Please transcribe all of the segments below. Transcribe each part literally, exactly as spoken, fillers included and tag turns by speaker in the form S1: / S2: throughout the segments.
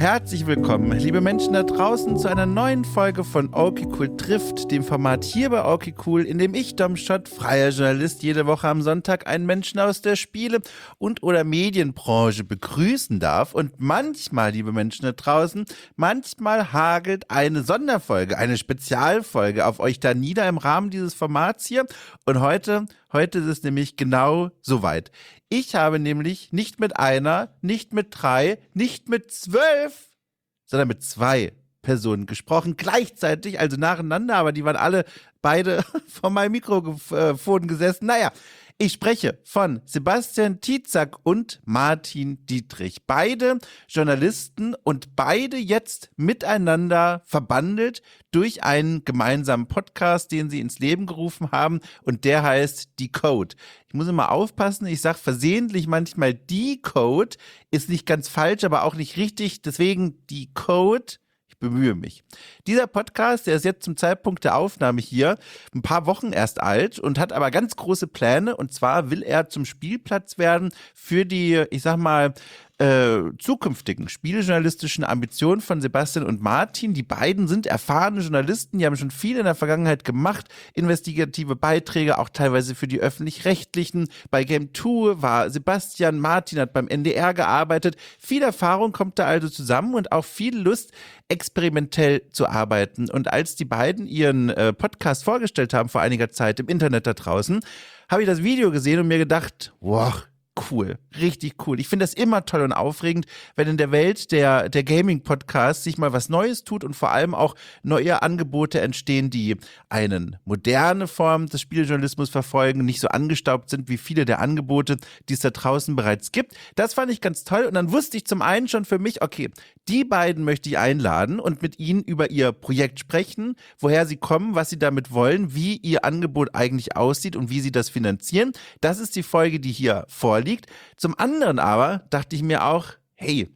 S1: Herzlich willkommen, liebe Menschen da draußen, zu einer neuen Folge von Okay Cool trifft, dem Format hier bei Okay Cool, in dem ich, Dom Schott, freier Journalist, jede Woche am Sonntag einen Menschen aus der Spiele- und oder Medienbranche begrüßen darf. Und manchmal, liebe Menschen da draußen, manchmal hagelt eine Sonderfolge, eine Spezialfolge auf euch da nieder im Rahmen dieses Formats hier. Und heute, heute ist es nämlich genau soweit. Ich habe nämlich nicht mit einer, nicht mit drei, nicht mit zwölf, sondern mit zwei Personen gesprochen, gleichzeitig, also nacheinander, aber die waren alle beide vor meinem Mikrofon gesessen. Naja, ich spreche von Sebastian Tietzak und Martin Dietrich. Beide Journalisten und beide jetzt miteinander verbandelt durch einen gemeinsamen Podcast, den sie ins Leben gerufen haben, und der heißt Decode. Ich muss immer aufpassen, ich sage versehentlich manchmal Decode, ist nicht ganz falsch, aber auch nicht richtig, deswegen Decode. Ich bemühe mich. Dieser Podcast, der ist jetzt zum Zeitpunkt der Aufnahme hier ein paar Wochen erst alt und hat aber ganz große Pläne. Und zwar will er zum Spielplatz werden für die, ich sag mal, äh, zukünftigen spielejournalistischen Ambitionen von Sebastian und Martin. Die beiden sind erfahrene Journalisten, die haben schon viel in der Vergangenheit gemacht, investigative Beiträge, auch teilweise für die Öffentlich-Rechtlichen. Bei Game zwei war Sebastian, Martin hat beim N D R gearbeitet. Viel Erfahrung kommt da also zusammen und auch viel Lust, experimentell zu arbeiten. Und als die beiden ihren äh, Podcast vorgestellt haben vor einiger Zeit im Internet da draußen, habe ich das Video gesehen und mir gedacht, wow, cool, richtig cool. Ich finde das immer toll und aufregend, wenn in der Welt der, der Gaming-Podcasts sich mal was Neues tut und vor allem auch neue Angebote entstehen, die eine moderne Form des Spielejournalismus verfolgen, nicht so angestaubt sind wie viele der Angebote, die es da draußen bereits gibt. Das fand ich ganz toll und dann wusste ich zum einen schon für mich, okay, die beiden möchte ich einladen und mit ihnen über ihr Projekt sprechen, woher sie kommen, was sie damit wollen, wie ihr Angebot eigentlich aussieht und wie sie das finanzieren. Das ist die Folge, die hier vorliegt. Zum anderen aber dachte ich mir auch, hey,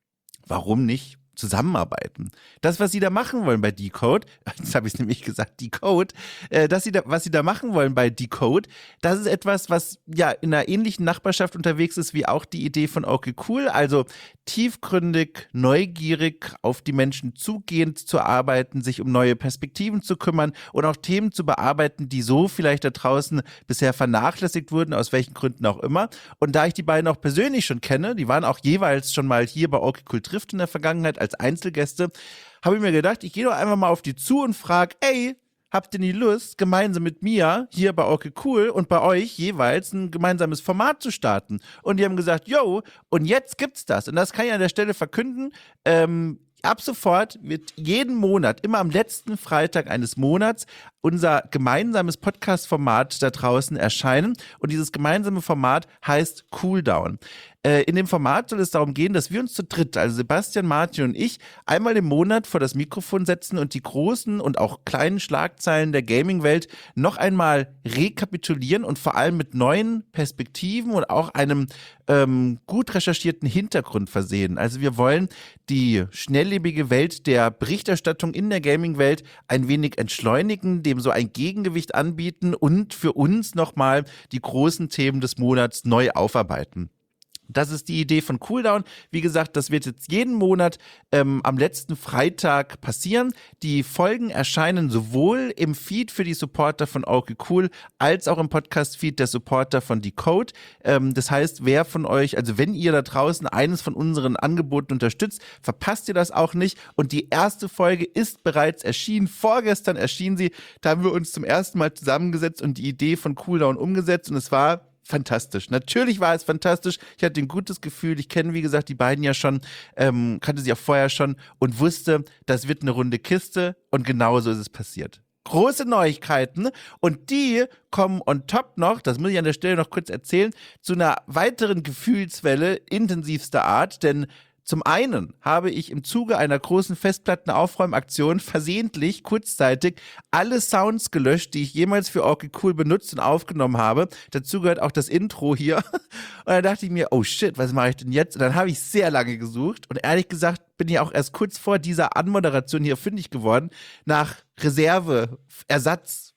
S1: warum nicht zusammenarbeiten? Das, was sie da machen wollen bei Decode, jetzt habe ich es nämlich gesagt, Decode, äh, dass sie da, was sie da machen wollen bei Decode, das ist etwas, was ja in einer ähnlichen Nachbarschaft unterwegs ist wie auch die Idee von Okay Cool, also tiefgründig, neugierig, auf die Menschen zugehend zu arbeiten, sich um neue Perspektiven zu kümmern und auch Themen zu bearbeiten, die so vielleicht da draußen bisher vernachlässigt wurden, aus welchen Gründen auch immer. Und da ich die beiden auch persönlich schon kenne, die waren auch jeweils schon mal hier bei Okay Cool trifft in der Vergangenheit als Einzelgäste, habe ich mir gedacht, ich gehe doch einfach mal auf die zu und frage, ey, habt ihr nie Lust, gemeinsam mit mir hier bei Okay Cool und bei euch jeweils ein gemeinsames Format zu starten? Und die haben gesagt, yo, und jetzt gibt's das. Und das kann ich an der Stelle verkünden. Ähm, ab sofort wird jeden Monat, immer am letzten Freitag eines Monats, unser gemeinsames Podcast-Format da draußen erscheinen. Und dieses gemeinsame Format heißt Cooldown. In dem Format soll es darum gehen, dass wir uns zu dritt, also Sebastian, Martin und ich, einmal im Monat vor das Mikrofon setzen und die großen und auch kleinen Schlagzeilen der Gaming-Welt noch einmal rekapitulieren und vor allem mit neuen Perspektiven und auch einem ähm, gut recherchierten Hintergrund versehen. Also wir wollen die schnelllebige Welt der Berichterstattung in der Gaming-Welt ein wenig entschleunigen, dem so ein Gegengewicht anbieten und für uns nochmal die großen Themen des Monats neu aufarbeiten. Das ist die Idee von Cooldown. Wie gesagt, das wird jetzt jeden Monat ähm, am letzten Freitag passieren. Die Folgen erscheinen sowohl im Feed für die Supporter von Okay Cool als auch im Podcast-Feed der Supporter von Decode. Ähm, das heißt, wer von euch, also wenn ihr da draußen eines von unseren Angeboten unterstützt, verpasst ihr das auch nicht. Und die erste Folge ist bereits erschienen. Vorgestern erschien sie. Da haben wir uns zum ersten Mal zusammengesetzt und die Idee von Cooldown umgesetzt. Und es war fantastisch. Natürlich war es fantastisch. Ich hatte ein gutes Gefühl. Ich kenne, wie gesagt, die beiden ja schon, ähm, kannte sie auch vorher schon und wusste, das wird eine runde Kiste und genauso ist es passiert. Große Neuigkeiten und die kommen on top noch, das muss ich an der Stelle noch kurz erzählen, zu einer weiteren Gefühlswelle intensivster Art, denn zum einen habe ich im Zuge einer großen Festplattenaufräumaktion versehentlich, kurzzeitig, alle Sounds gelöscht, die ich jemals für Okay Cool benutzt und aufgenommen habe. Dazu gehört auch das Intro hier. Und dann dachte ich mir, oh shit, was mache ich denn jetzt? Und dann habe ich sehr lange gesucht und ehrlich gesagt bin ich auch erst kurz vor dieser Anmoderation hier fündig geworden nach Reserve, Ersatz,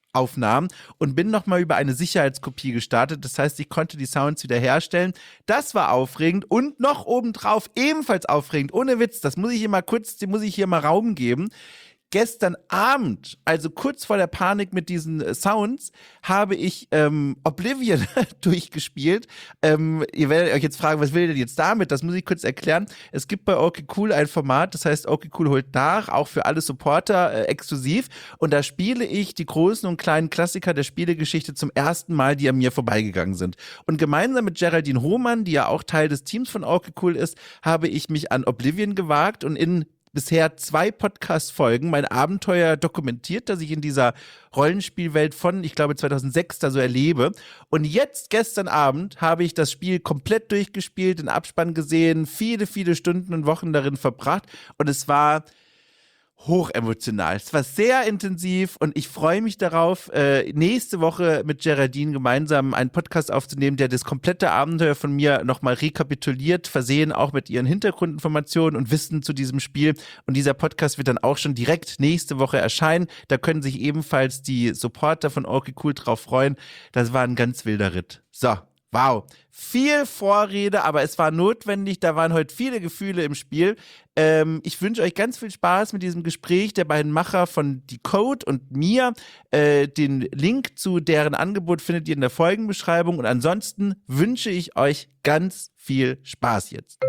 S1: Aufnahmen und bin nochmal über eine Sicherheitskopie gestartet. Das heißt, ich konnte die Sounds wiederherstellen. Das war aufregend und noch obendrauf ebenfalls aufregend. Ohne Witz, das muss ich hier mal kurz, dem muss ich hier mal Raum geben. Gestern Abend, also kurz vor der Panik mit diesen äh, Sounds, habe ich ähm, Oblivion durchgespielt. Ähm, ihr werdet euch jetzt fragen, was will ihr denn jetzt damit? Das muss ich kurz erklären. Es gibt bei Okay Cool ein Format, das heißt Okay Cool holt nach, auch für alle Supporter äh, exklusiv. Und da spiele ich die großen und kleinen Klassiker der Spielegeschichte zum ersten Mal, die an mir vorbeigegangen sind. Und gemeinsam mit Geraldine Hohmann, die ja auch Teil des Teams von Okay Cool ist, habe ich mich an Oblivion gewagt und in bisher zwei Podcast-Folgen mein Abenteuer dokumentiert, das ich in dieser Rollenspielwelt von, ich glaube, zweitausendsechs da so erlebe. Und jetzt, gestern Abend, habe ich das Spiel komplett durchgespielt, den Abspann gesehen, viele, viele Stunden und Wochen darin verbracht. Und es war hochemotional. Es war sehr intensiv und ich freue mich darauf, äh, nächste Woche mit Geraldine gemeinsam einen Podcast aufzunehmen, der das komplette Abenteuer von mir nochmal rekapituliert, versehen auch mit ihren Hintergrundinformationen und Wissen zu diesem Spiel. Und dieser Podcast wird dann auch schon direkt nächste Woche erscheinen. Da können sich ebenfalls die Supporter von Okay Cool drauf freuen. Das war ein ganz wilder Ritt. So. Wow, viel Vorrede, aber es war notwendig, da waren heute viele Gefühle im Spiel. Ähm, ich wünsche euch ganz viel Spaß mit diesem Gespräch der beiden Macher von Decode und mir. Äh, den Link zu deren Angebot findet ihr in der Folgenbeschreibung und ansonsten wünsche ich euch ganz viel Spaß jetzt.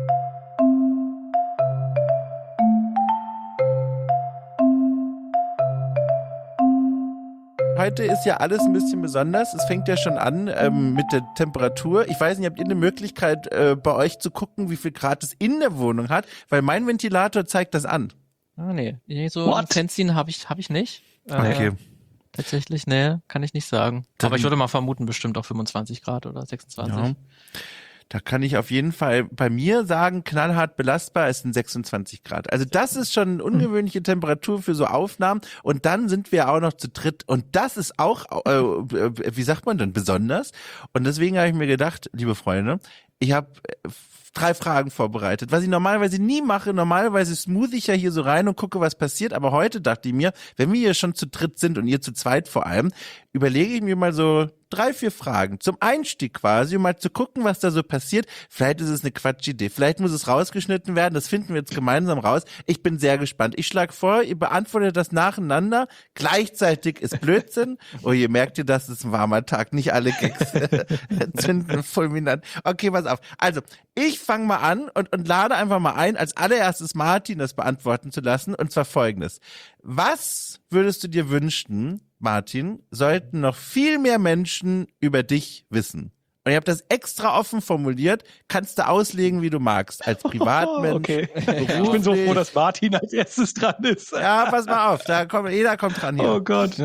S1: Heute ist ja alles ein bisschen besonders. Es fängt ja schon an ähm, mit der Temperatur. Ich weiß nicht, habt ihr eine Möglichkeit, äh, bei euch zu gucken, wie viel Grad es in der Wohnung hat? Weil mein Ventilator zeigt das an.
S2: Ah, nee. nee so ein Fenster habe ich, hab ich nicht. Äh,
S1: okay.
S2: Tatsächlich, nee, kann ich nicht sagen. Dann, aber ich würde mal vermuten, bestimmt auch fünfundzwanzig Grad oder sechsundzwanzig.
S1: Ja. Da kann ich auf jeden Fall bei mir sagen, knallhart belastbar, es sind sechsundzwanzig Grad. Also das ist schon eine ungewöhnliche Temperatur für so Aufnahmen. Und dann sind wir auch noch zu dritt. Und das ist auch, äh, wie sagt man denn, besonders. Und deswegen habe ich mir gedacht, liebe Freunde, ich habe drei Fragen vorbereitet, was ich normalerweise nie mache. Normalerweise smooth ich ja hier so rein und gucke, was passiert. Aber heute dachte ich mir, wenn wir hier schon zu dritt sind und ihr zu zweit vor allem, überlege ich mir mal so drei, vier Fragen zum Einstieg quasi, um mal zu gucken, was da so passiert. Vielleicht ist es eine Quatschidee, vielleicht muss es rausgeschnitten werden, das finden wir jetzt gemeinsam raus. Ich bin sehr gespannt. Ich schlage vor, ihr beantwortet das nacheinander. Gleichzeitig ist Blödsinn. Oh, ihr merkt ihr, das ist ein warmer Tag, nicht alle Gags zünden fulminant. Okay, pass auf. Also, ich fange mal an und, und lade einfach mal ein, als allererstes Martin das beantworten zu lassen, und zwar folgendes. Was würdest du dir wünschen, Martin, sollten noch viel mehr Menschen über dich wissen? Und ich habe das extra offen formuliert, kannst du auslegen, wie du magst, als Privatmensch.
S3: Okay. Ich bin so froh, dass Martin als erstes dran ist.
S1: Ja, pass mal auf, da kommt, jeder kommt dran hier.
S3: Oh Gott.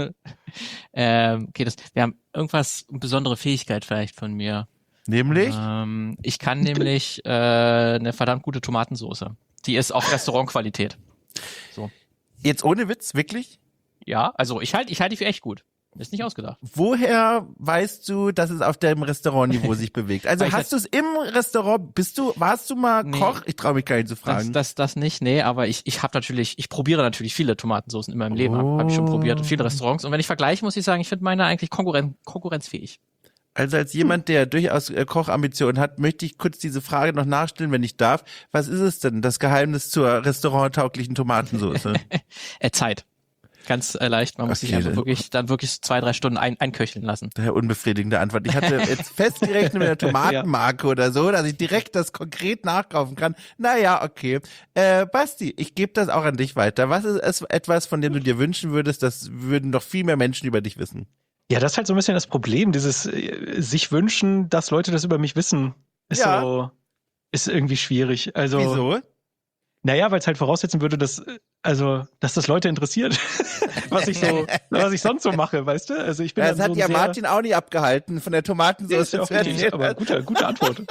S2: Ähm, okay, das, wir haben irgendwas, eine besondere Fähigkeit vielleicht von mir.
S1: Nämlich?
S2: Ähm, ich kann nämlich äh, eine verdammt gute Tomatensauce. Die ist auf Restaurantqualität. So.
S1: Jetzt ohne Witz, wirklich?
S2: Ja, also ich halte ich halt die für echt gut. Ist nicht ausgedacht.
S1: Woher weißt du, dass es auf dem Restaurantniveau sich bewegt? Also hast du es im Restaurant, bist du, warst du mal
S2: nee,
S1: Koch? Ich traue mich gar nicht zu fragen.
S2: Das, das, das nicht, nee, aber ich, ich habe natürlich, ich probiere natürlich viele Tomatensoßen in meinem Leben,
S1: oh.
S2: habe hab ich schon probiert, viele Restaurants. Und wenn ich vergleiche, muss ich sagen, ich finde meine eigentlich konkurren- konkurrenzfähig.
S1: Also als jemand, der durchaus äh, Kochambitionen hat, möchte ich kurz diese Frage noch nachstellen, wenn ich darf. Was ist es denn, das Geheimnis zur restauranttauglichen Tomatensauce?
S2: äh, Zeit. Ganz äh, leicht. Man muss
S1: Okay,
S2: sich einfach
S1: dann-
S2: wirklich dann wirklich zwei, drei Stunden ein, einköcheln lassen.
S1: Daher unbefriedigende Antwort. Ich hatte jetzt festgerechnet mit der Tomatenmarke oder so, dass ich direkt das konkret nachkaufen kann. Naja, okay. Äh, Basti, ich gebe das auch an dich weiter. Was ist es etwas, von dem du dir wünschen würdest, das würden noch viel mehr Menschen über dich wissen?
S3: Ja, das ist halt so ein bisschen das Problem, dieses äh, sich wünschen, dass Leute das über mich wissen, ist
S1: Ja.
S3: so, ist irgendwie schwierig. Also,
S1: Wieso?
S3: naja, weil es halt voraussetzen würde, dass, äh, also, dass das Leute interessiert, was ich so, was ich sonst so mache, weißt du? Also ich bin
S1: Ja, das
S3: dann
S1: hat
S3: so
S1: ja
S3: ein sehr,
S1: Martin auch nie abgehalten, von der
S3: Ja,
S1: Tomatensauce
S3: ist ja auch
S1: zu
S3: richtig,
S1: erzählen.
S3: aber gute, gute Antwort.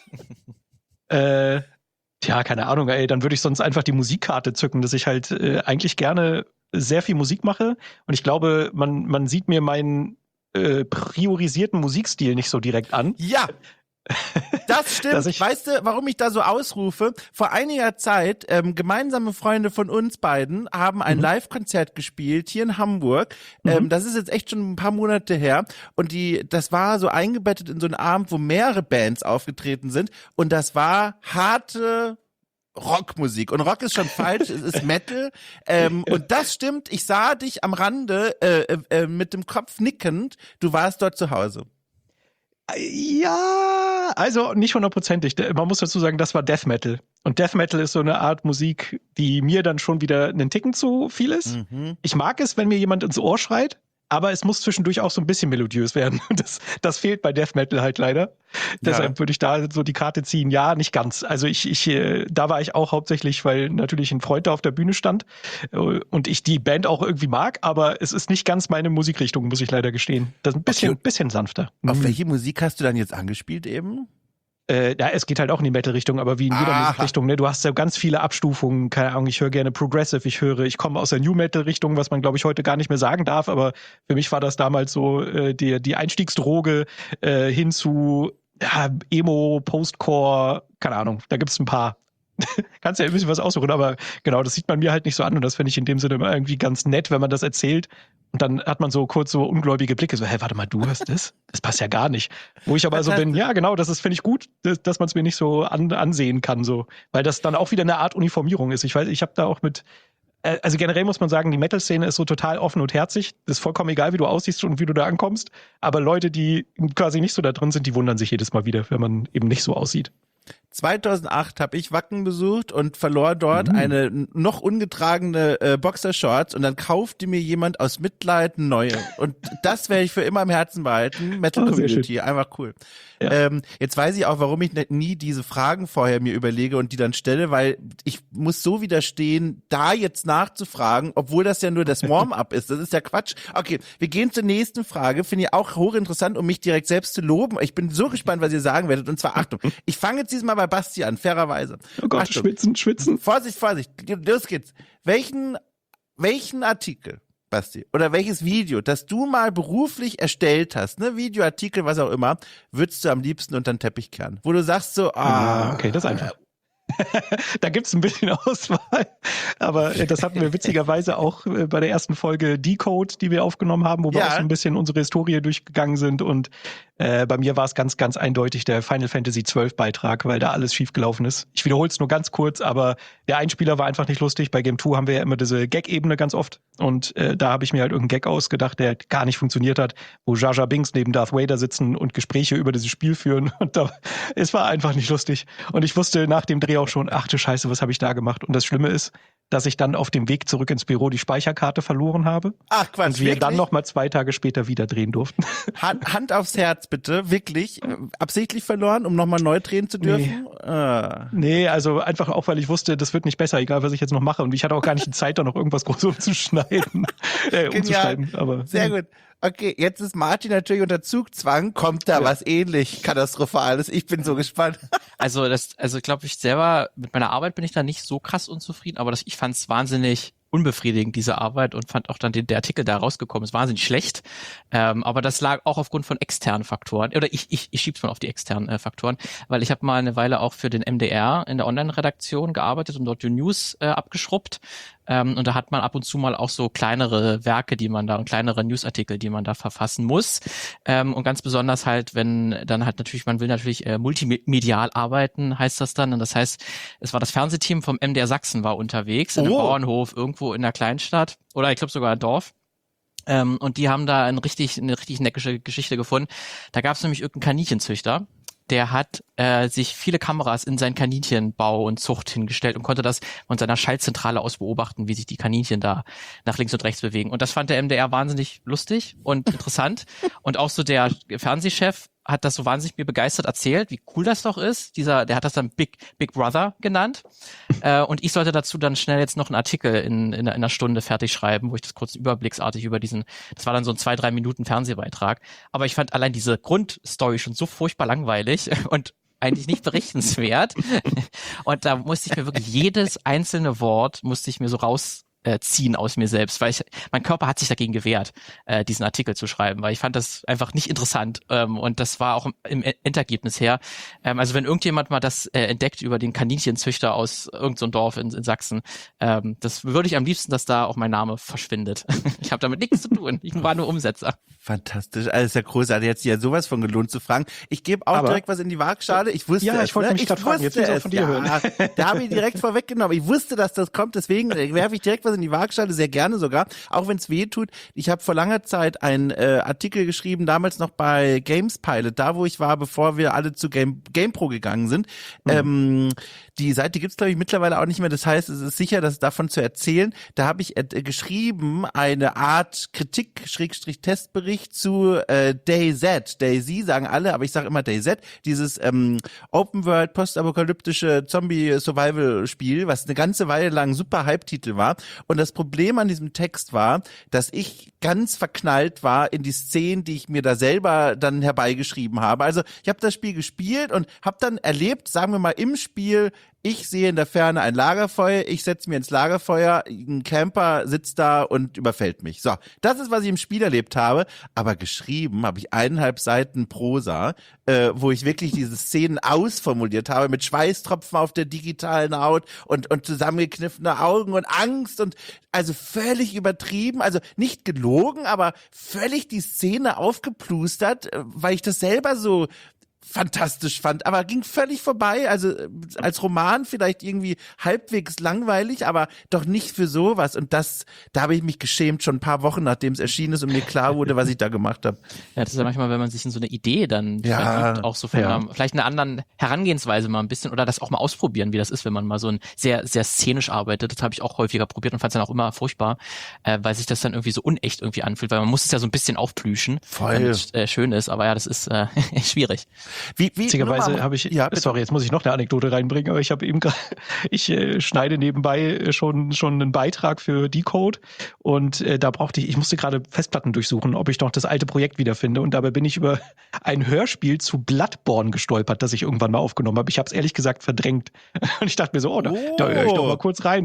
S3: äh, tja, keine Ahnung, ey, dann würde ich sonst einfach die Musikkarte zücken, dass ich halt äh, eigentlich gerne sehr viel Musik mache. Und ich glaube, man, man sieht mir meinen äh, priorisierten Musikstil nicht so direkt an.
S1: Ja, Das stimmt.
S3: Ich,
S1: weißt du, warum ich da so ausrufe? Vor einiger Zeit, ähm, gemeinsame Freunde von uns beiden haben ein mhm. Live-Konzert gespielt hier in Hamburg. Mhm. Ähm, das ist jetzt echt schon ein paar Monate her. Und die, das war so eingebettet in so einen Abend, wo mehrere Bands aufgetreten sind. Und das war harte Rockmusik. Und Rock ist schon falsch, es ist Metal. Ähm, und das stimmt, ich sah dich am Rande äh, äh, mit dem Kopf nickend. Du warst dort zu Hause.
S3: Ja, also nicht hundertprozentig. Man muss dazu sagen, das war Death Metal. Und Death Metal ist so eine Art Musik, die mir dann schon wieder einen Ticken zu viel ist. Mhm. Ich mag es, wenn mir jemand ins Ohr schreit, aber es muss zwischendurch auch so ein bisschen melodiös werden. Das, das fehlt bei Death Metal halt leider. Ja. Deshalb würde ich da so die Karte ziehen. Ja, nicht ganz. Also ich, ich, da war ich auch hauptsächlich, weil natürlich ein Freund da auf der Bühne stand und ich die Band auch irgendwie mag, aber es ist nicht ganz meine Musikrichtung, muss ich leider gestehen. Das ist ein bisschen, okay. bisschen sanfter.
S1: Auf
S3: mhm.
S1: welche Musik hast du dann jetzt angespielt eben?
S3: Äh, ja, es geht halt auch in die Metal-Richtung, aber wie in jeder Aha. Musikrichtung, ne? Du hast ja ganz viele Abstufungen, keine Ahnung, ich höre gerne Progressive, ich höre, ich komme aus der New Metal-Richtung, was man, glaube ich, heute gar nicht mehr sagen darf, aber für mich war das damals so äh, die, die Einstiegsdroge äh, hin zu ja, Emo, Postcore, keine Ahnung, da gibt's ein paar. Kannst ja ein bisschen was aussuchen, aber genau, das sieht man mir halt nicht so an und das finde ich in dem Sinne immer irgendwie ganz nett, wenn man das erzählt. Und dann hat man so kurz so ungläubige Blicke, so, hä, warte mal, du hörst das? Das passt ja gar nicht. Wo ich aber das so bin, ja genau, das ist, finde ich gut, dass, dass man es mir nicht so an, ansehen kann, so. Weil das dann auch wieder eine Art Uniformierung ist. Ich weiß, ich habe da auch mit, äh, also generell muss man sagen, die Metal-Szene ist so total offen und herzig. Das ist vollkommen egal, wie du aussiehst und wie du da ankommst. Aber Leute, die quasi nicht so da drin sind, die wundern sich jedes Mal wieder, wenn man eben nicht so aussieht.
S1: zweitausendacht habe ich Wacken besucht und verlor dort mhm. eine noch ungetragene äh, Boxershorts und dann kaufte mir jemand aus Mitleid eine neue. Und das werde ich für immer im Herzen behalten. Metal oh, Community, einfach cool. Ja. Ähm, jetzt weiß ich auch, warum ich nicht, nie diese Fragen vorher mir überlege und die dann stelle, weil ich muss so widerstehen, da jetzt nachzufragen, obwohl das ja nur das Warm-up ist. Das ist ja Quatsch. Okay, wir gehen zur nächsten Frage. Finde ich auch hochinteressant, um mich direkt selbst zu loben. Ich bin so gespannt, was ihr sagen werdet. Und zwar, Achtung, ich fange jetzt diesmal bei Basti an, fairerweise.
S3: Oh Gott, Achtung. schwitzen, schwitzen.
S1: Vorsicht, Vorsicht, los geht's. Welchen, welchen Artikel, Basti, oder welches Video, das du mal beruflich erstellt hast, ne, Videoartikel, was auch immer, würdest du am liebsten unter den Teppich kehren? Wo du sagst so, ah.
S3: Okay, das ist einfach. Da gibt's ein bisschen Auswahl, aber das hatten wir witzigerweise auch bei der ersten Folge Decode, die wir aufgenommen haben, wo wir ja. auch so ein bisschen unsere Historie durchgegangen sind und äh, bei mir war es ganz, ganz eindeutig der Final Fantasy zwölf Beitrag, weil da alles schiefgelaufen ist. Ich wiederhole es nur ganz kurz, aber der Einspieler war einfach nicht lustig. Bei Game zwei haben wir ja immer diese Gag-Ebene ganz oft und äh, da habe ich mir halt irgendeinen Gag ausgedacht, der gar nicht funktioniert hat, wo Jar Jar Binks neben Darth Vader sitzen und Gespräche über dieses Spiel führen und da, es war einfach nicht lustig und ich wusste nach dem Dreh auch schon, ach du Scheiße, was habe ich da gemacht? Und das Schlimme ist, dass ich dann auf dem Weg zurück ins Büro die Speicherkarte verloren habe.
S1: Ach Quatsch,
S3: und wir
S1: wirklich?
S3: Dann noch mal zwei Tage später wieder drehen durften.
S1: Hand, Hand aufs Herz bitte, wirklich absichtlich verloren, um nochmal neu drehen zu dürfen?
S3: Nee. Ah. nee, also einfach auch, weil ich wusste, das wird nicht besser, egal was ich jetzt noch mache. Und ich hatte auch gar nicht die Zeit, da noch irgendwas groß umzuschneiden. äh, umzuschneiden. Aber,
S1: sehr gut. Okay, jetzt ist Martin natürlich unter Zugzwang. Kommt da ja. was ähnlich Katastrophales? Ich bin so gespannt.
S2: Also das, also glaube ich selber, mit meiner Arbeit bin ich da nicht so krass unzufrieden, aber das, ich fand es wahnsinnig unbefriedigend, diese Arbeit, und fand auch dann den, der Artikel da rausgekommen ist wahnsinnig schlecht. Ähm, aber das lag auch aufgrund von externen Faktoren. Oder ich, ich, ich schieb's mal auf die externen äh, Faktoren, weil ich habe mal eine Weile auch für den M D R in der Online-Redaktion gearbeitet und dort die News äh, abgeschrubbt. Ähm, und da hat man ab und zu mal auch so kleinere Werke, die man da, und kleinere Newsartikel, die man da verfassen muss. Ähm, und ganz besonders halt, wenn dann halt natürlich, man will natürlich äh, multimedial arbeiten, heißt das dann. Und das heißt, es war das Fernsehteam vom M D R Sachsen war unterwegs, in einem
S1: oh.
S2: Bauernhof irgendwo in der Kleinstadt oder ich glaube sogar ein Dorf. Ähm, und die haben da ein richtig, eine richtig neckische Geschichte gefunden. Da gab es nämlich irgendeinen Kaninchenzüchter, der hat äh, sich viele Kameras in seinen Kaninchenbau und Zucht hingestellt und konnte das von seiner Schaltzentrale aus beobachten, wie sich die Kaninchen da nach links und rechts bewegen. Und das fand der M D R wahnsinnig lustig und interessant. Und auch so der Fernsehchef hat das so wahnsinnig mir begeistert erzählt, wie cool das doch ist. Dieser, der hat das dann Big Big Brother genannt. äh, und ich sollte dazu dann schnell jetzt noch einen Artikel in, in, in einer Stunde fertig schreiben, wo ich das kurz überblicksartig über diesen, das war dann so ein zwei, drei Minuten Fernsehbeitrag. Aber ich fand allein diese Grundstory schon so furchtbar langweilig und eigentlich nicht berichtenswert. Und da musste ich mir wirklich jedes einzelne Wort musste ich mir so raus äh, ziehen aus mir selbst, weil ich, mein Körper hat sich dagegen gewehrt, äh, diesen Artikel zu schreiben, weil ich fand das einfach nicht interessant ähm, und das war auch im, im Endergebnis her. Ähm, also wenn irgendjemand mal das äh, entdeckt über den Kaninchenzüchter aus irgendeinem so Dorf in, in Sachsen, ähm, das würde ich am liebsten, dass da auch mein Name verschwindet. Ich habe damit nichts zu tun, ich war nur Umsetzer.
S1: Fantastisch, alles ja großartig, jetzt ja sowas von gelohnt zu fragen. Ich gebe auch
S3: Aber,
S1: direkt was in die Waagschale, ich wusste
S3: ja,
S1: es.
S3: ich wollte
S1: ne?
S3: mich gerade fragen, jetzt will ich auch von dir
S1: ja,
S3: hören.
S1: Da habe ich direkt vorweggenommen, ich wusste, dass das kommt, deswegen werfe ich direkt was in die Waagschale, sehr gerne sogar, auch wenn es weh tut. Ich habe vor langer Zeit einen äh, Artikel geschrieben, damals noch bei Games Pilot, da wo ich war, bevor wir alle zu Game GamePro gegangen sind. Mhm. Ähm, die Seite gibt's glaube ich mittlerweile auch nicht mehr, das heißt, es ist sicher, dass davon zu erzählen. Da habe ich äh, geschrieben, eine Art Kritik-Testbericht zu äh, DayZ. DayZ sagen alle, aber ich sage immer DayZ, dieses ähm, Open-World, postapokalyptische Zombie-Survival-Spiel, was eine ganze Weile lang super Hype-Titel war. Und das Problem an diesem Text war, dass ich ganz verknallt war in die Szenen, die ich mir da selber dann herbeigeschrieben habe. Also ich habe das Spiel gespielt und habe dann erlebt, sagen wir mal im Spiel, ich sehe in der Ferne ein Lagerfeuer, ich setze mir ins Lagerfeuer, ein Camper sitzt da und überfällt mich. So, das ist, was ich im Spiel erlebt habe, aber geschrieben habe ich eineinhalb Seiten Prosa, äh, wo ich wirklich diese Szenen ausformuliert habe, mit Schweißtropfen auf der digitalen Haut und, und zusammengekniffene Augen und Angst und also völlig übertrieben, also nicht gelogen, aber völlig die Szene aufgeplustert, weil ich das selber so fantastisch fand, aber ging völlig vorbei, also als Roman vielleicht irgendwie halbwegs langweilig, aber doch nicht für sowas und das, da habe ich mich geschämt, schon ein paar Wochen nachdem es erschienen ist und mir klar wurde, was ich da gemacht habe.
S2: Ja, das ist ja manchmal, wenn man sich in so eine Idee dann
S1: ja,
S2: verliebt, auch so von
S1: ja.
S2: einer, vielleicht einer anderen Herangehensweise mal ein bisschen oder das auch mal ausprobieren, wie das ist, wenn man mal so ein sehr, sehr szenisch arbeitet. Das habe ich auch häufiger probiert und fand es dann auch immer furchtbar, äh, weil sich das dann irgendwie so unecht irgendwie anfühlt, weil man muss es ja so ein bisschen aufplüschen,
S1: voll,
S2: damit es äh, schön ist, aber ja, das ist äh, schwierig.
S1: Wie, wie,
S3: Witzigerweise habe ich, ja, sorry, jetzt muss ich noch eine Anekdote reinbringen, aber ich habe eben gerade, ich äh, schneide nebenbei schon schon einen Beitrag für Decode und äh, da brauchte ich, ich musste gerade Festplatten durchsuchen, ob ich noch das alte Projekt wiederfinde und dabei bin ich über ein Hörspiel zu Bloodborne gestolpert, das ich irgendwann mal aufgenommen habe. Ich habe es ehrlich gesagt verdrängt und ich dachte mir so, oh, da,
S1: oh.
S3: da höre ich doch mal kurz rein.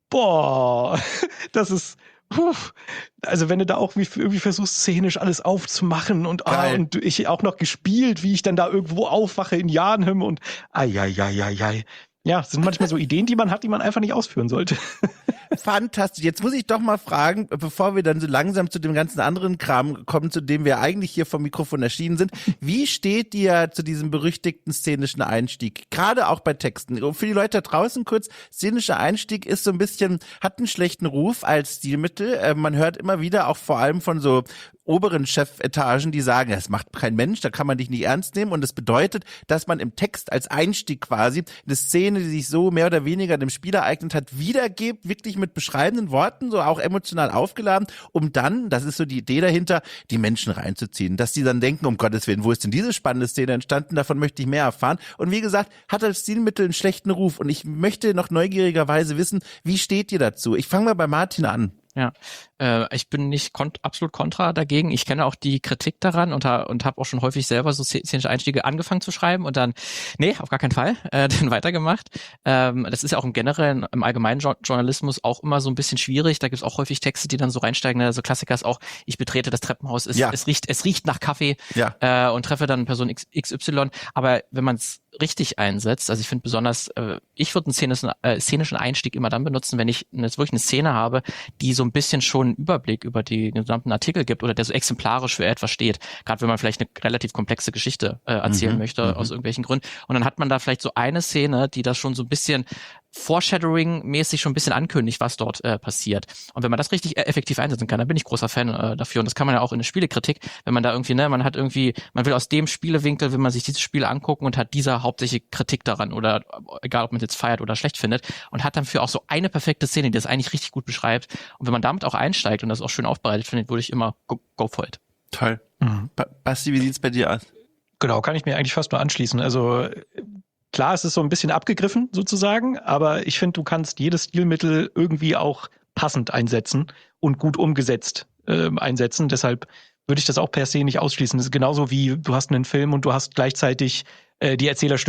S3: Boah, das ist Puh. Also wenn du da auch irgendwie versuchst, szenisch alles aufzumachen und, ah, und ich auch noch gespielt, wie ich dann da irgendwo aufwache in Jarnhem und ai, ai, ai, ai, ai. Ja, das sind manchmal so Ideen, die man hat, die man einfach nicht ausführen sollte.
S1: Fantastisch. Jetzt muss ich doch mal fragen, bevor wir dann so langsam zu dem ganzen anderen Kram kommen, zu dem wir eigentlich hier vom Mikrofon erschienen sind. Wie steht dir zu diesem berüchtigten szenischen Einstieg? Gerade auch bei Texten. Für die Leute da draußen kurz, szenischer Einstieg ist so ein bisschen, hat einen schlechten Ruf als Stilmittel. Äh, man hört immer wieder auch vor allem von so oberen Chefetagen, die sagen, das macht kein Mensch, da kann man dich nicht ernst nehmen und das bedeutet, dass man im Text als Einstieg quasi eine Szene, die sich so mehr oder weniger dem Spiel ereignet hat, wiedergibt, wirklich mit beschreibenden Worten, so auch emotional aufgeladen, um dann, das ist so die Idee dahinter, die Menschen reinzuziehen, dass die dann denken, um Gottes Willen, wo ist denn diese spannende Szene entstanden, davon möchte ich mehr erfahren und wie gesagt, hat als Stilmittel einen schlechten Ruf und ich möchte noch neugierigerweise wissen, wie steht ihr dazu? Ich fange mal bei Martin an.
S2: Ja, äh, ich bin nicht kont- absolut kontra dagegen. Ich kenne auch die Kritik daran und, ha- und habe auch schon häufig selber so szenische Einstiege angefangen zu schreiben und dann, nee, auf gar keinen Fall, äh, dann weitergemacht. Ähm, das ist ja auch im generellen, im allgemeinen jo- Journalismus auch immer so ein bisschen schwierig. Da gibt's auch häufig Texte, die dann so reinsteigen. Also Klassiker ist auch, ich betrete das Treppenhaus, es,
S1: ja.
S2: es riecht, es riecht nach Kaffee
S1: ja.
S2: äh, und treffe dann Person X, X Y. Aber wenn man es richtig einsetzt, also ich finde besonders, äh, ich würde einen szenischen, äh, szenischen Einstieg immer dann benutzen, wenn ich jetzt wirklich eine Szene habe, die so ein bisschen schon einen Überblick über die gesamten Artikel gibt oder der so exemplarisch für etwas steht. Gerade wenn man vielleicht eine relativ komplexe Geschichte äh, erzählen mhm, möchte, m- aus irgendwelchen Gründen. Und dann hat man da vielleicht so eine Szene, die das schon so ein bisschen Foreshadowing-mäßig schon ein bisschen ankündigt, was dort äh, passiert. Und wenn man das richtig äh, effektiv einsetzen kann, dann bin ich großer Fan äh, dafür. Und das kann man ja auch in der Spielekritik, wenn man da irgendwie, ne, man hat irgendwie, man will aus dem Spielewinkel, will man sich dieses Spiel angucken und hat dieser hauptsächliche Kritik daran oder egal, ob man es jetzt feiert oder schlecht findet und hat dafür auch so eine perfekte Szene, die das eigentlich richtig gut beschreibt. Und wenn man damit auch einsteigt und das auch schön aufbereitet findet, würde ich immer go, go for it.
S1: Toll. Mhm. Ba- Basti, wie sieht's bei dir aus?
S3: Genau, kann ich mir eigentlich fast nur anschließen. Also klar, es ist so ein bisschen abgegriffen sozusagen, aber ich finde, du kannst jedes Stilmittel irgendwie auch passend einsetzen und gut umgesetzt äh, einsetzen. Deshalb würde ich das auch per se nicht ausschließen. Das ist genauso wie du hast einen Film und du hast gleichzeitig äh, die Erzählerstimme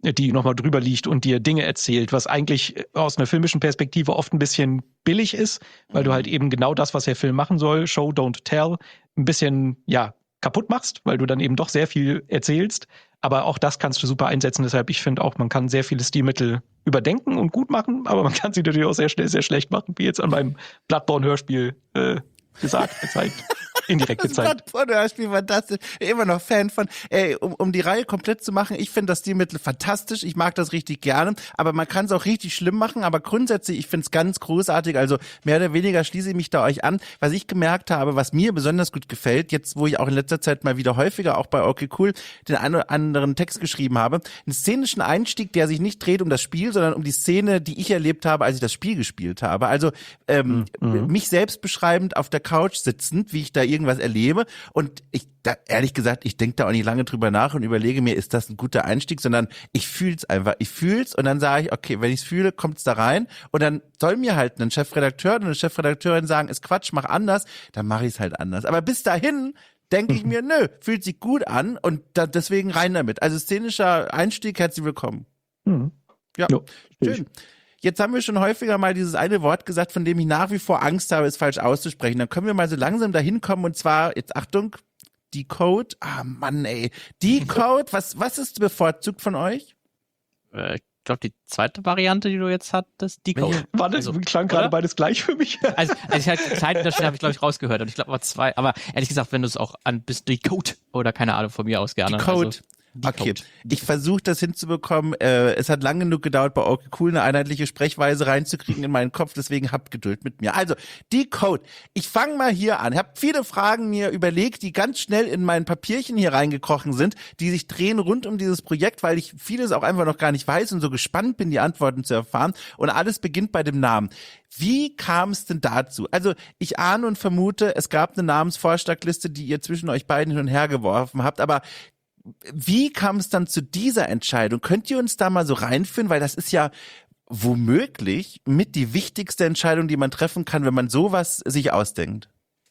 S3: die nochmal drüber liegt und dir Dinge erzählt, was eigentlich aus einer filmischen Perspektive oft ein bisschen billig ist, weil mhm. du halt eben genau das, was der Film machen soll, Show, Don't Tell, ein bisschen, ja, kaputt machst, weil du dann eben doch sehr viel erzählst. Aber auch das kannst du super einsetzen. Deshalb, ich finde auch, man kann sehr viele Stilmittel überdenken und gut machen, aber man kann sie natürlich auch sehr schnell sehr schlecht machen, wie jetzt an meinem Bloodborne-Hörspiel äh, gesagt, gezeigt. Indirekt
S1: das
S3: gezeigt.
S1: Bloodborne-Hörspiel, fantastisch. Immer noch Fan von. Ey, um, um die Reihe komplett zu machen, ich finde das Stilmittel fantastisch. Ich mag das richtig gerne. Aber man kann es auch richtig schlimm machen. Aber grundsätzlich, ich finde es ganz großartig. Also mehr oder weniger schließe ich mich da euch an. Was ich gemerkt habe, was mir besonders gut gefällt, jetzt wo ich auch in letzter Zeit mal wieder häufiger auch bei Okay Cool den einen oder anderen Text geschrieben habe, einen szenischen Einstieg, der sich nicht dreht um das Spiel, sondern um die Szene, die ich erlebt habe, als ich das Spiel gespielt habe. Also ähm, mhm. mich selbst beschreibend auf der Couch sitzend, wie ich da irgendwas erlebe, und ich, da, ehrlich gesagt, ich denke da auch nicht lange drüber nach und überlege mir, ist das ein guter Einstieg, sondern ich fühl's einfach, ich fühl's und dann sage ich, okay, wenn ich's fühle, kommt's da rein und dann soll mir halt ein Chefredakteur und eine Chefredakteurin sagen, ist Quatsch, mach anders, dann mache ich's halt anders. Aber bis dahin denke ich mir, nö, fühlt sich gut an und da, deswegen rein damit. Also szenischer Einstieg, herzlich willkommen.
S3: Mhm.
S1: Ja, jo, schön. Jetzt haben wir schon häufiger mal dieses eine Wort gesagt, von dem ich nach wie vor Angst habe, es falsch auszusprechen. Dann können wir mal so langsam dahin kommen und zwar, jetzt Achtung, Decode. Ah Mann, ey. Decode, was, was ist bevorzugt von euch?
S2: Äh, ich glaube, die zweite Variante, die du jetzt hattest, Decode.
S3: War das, also, klang gerade beides gleich für mich.
S2: Also, also ich halt, Zeitunterschied habe ich, glaube ich, rausgehört. Und ich glaube, aber zwei, aber ehrlich gesagt, wenn du es auch an bist, Decode oder keine Ahnung, von mir aus gerne.
S1: Decode.
S2: Also,
S1: Okay, ich versuche das hinzubekommen. Äh, es hat lange genug gedauert, bei Okay Cool eine einheitliche Sprechweise reinzukriegen in meinen Kopf, deswegen habt Geduld mit mir. Also, Decode. Ich fange mal hier an. Ich habe viele Fragen mir überlegt, die ganz schnell in mein Papierchen hier reingekrochen sind, die sich drehen rund um dieses Projekt, weil ich vieles auch einfach noch gar nicht weiß und so gespannt bin, die Antworten zu erfahren. Und alles beginnt bei dem Namen. Wie kam es denn dazu? Also ich ahne und vermute, es gab eine Namensvorschlagliste, die ihr zwischen euch beiden hin und her geworfen habt, aber wie kam es dann zu dieser Entscheidung? Könnt ihr uns da mal so reinführen? Weil das ist ja womöglich mit die wichtigste Entscheidung, die man treffen kann, wenn man sowas sich ausdenkt.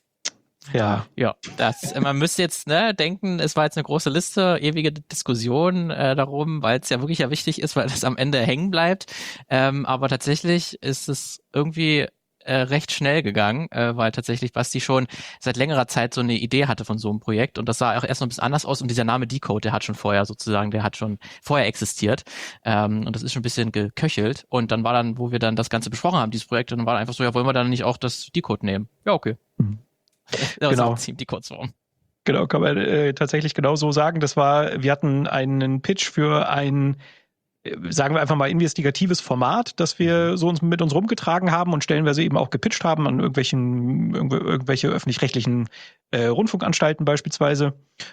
S3: Ja,
S2: ja, das, man müsste jetzt ne, denken, es war jetzt eine große Liste, ewige Diskussion äh, darum, weil es ja wirklich ja wichtig ist, weil das am Ende hängen bleibt. Ähm, aber tatsächlich ist es irgendwie Äh, recht schnell gegangen, äh, weil tatsächlich Basti schon seit längerer Zeit so eine Idee hatte von so einem Projekt und das sah auch erst noch ein bisschen anders aus und dieser Name Decode, der hat schon vorher sozusagen, der hat schon vorher existiert ähm, und das ist schon ein bisschen geköchelt und dann war dann, wo wir dann das Ganze besprochen haben, dieses Projekt, und dann war einfach so, ja, wollen wir dann nicht auch das Decode nehmen? Ja, okay. Mhm. Das
S3: genau.
S2: ist die Kurzform.
S3: Genau, kann man äh, tatsächlich genau so sagen. Das war, wir hatten einen Pitch für ein, sagen wir einfach mal, investigatives Format, das wir so uns mit uns rumgetragen haben und stellenweise eben auch gepitcht haben an irgendwelchen irgendw- irgendwelche öffentlich-rechtlichen äh, Rundfunkanstalten beispielsweise.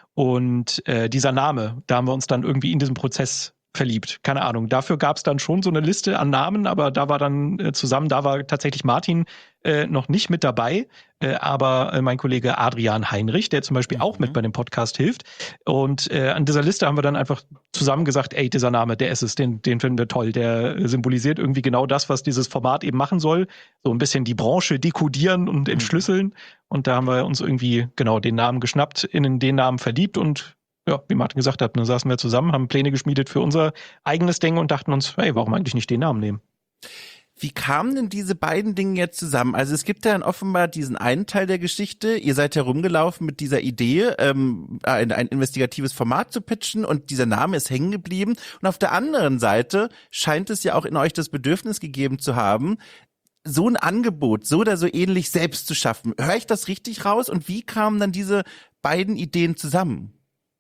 S3: Und äh, dieser Name, da haben wir uns dann irgendwie in diesem Prozess verliebt. Keine Ahnung. Dafür gab es dann schon so eine Liste an Namen, aber da war dann äh, zusammen, da war tatsächlich Martin äh, noch nicht mit dabei, äh, aber äh, mein Kollege Adrian Heinrich, der zum Beispiel mhm. auch mit bei dem Podcast hilft. Und äh, an dieser Liste haben wir dann einfach zusammen gesagt, ey, dieser Name, der ist es, den, den finden wir toll. Der symbolisiert irgendwie genau das, was dieses Format eben machen soll. So ein bisschen die Branche dekodieren und entschlüsseln. Mhm. Und da haben wir uns irgendwie genau den Namen geschnappt, in den Namen verliebt und ja, wie Martin gesagt hat, dann saßen wir zusammen, haben Pläne geschmiedet für unser eigenes Ding und dachten uns, hey, warum eigentlich nicht den Namen nehmen?
S1: Wie kamen denn diese beiden Dinge jetzt zusammen? Also es gibt ja dann offenbar diesen einen Teil der Geschichte, ihr seid herumgelaufen mit dieser Idee, ähm, ein, ein investigatives Format zu pitchen und dieser Name ist hängen geblieben. Und auf der anderen Seite scheint es ja auch in euch das Bedürfnis gegeben zu haben, so ein Angebot, so oder so ähnlich selbst zu schaffen. Höre ich das richtig raus? Und wie kamen dann diese beiden Ideen zusammen?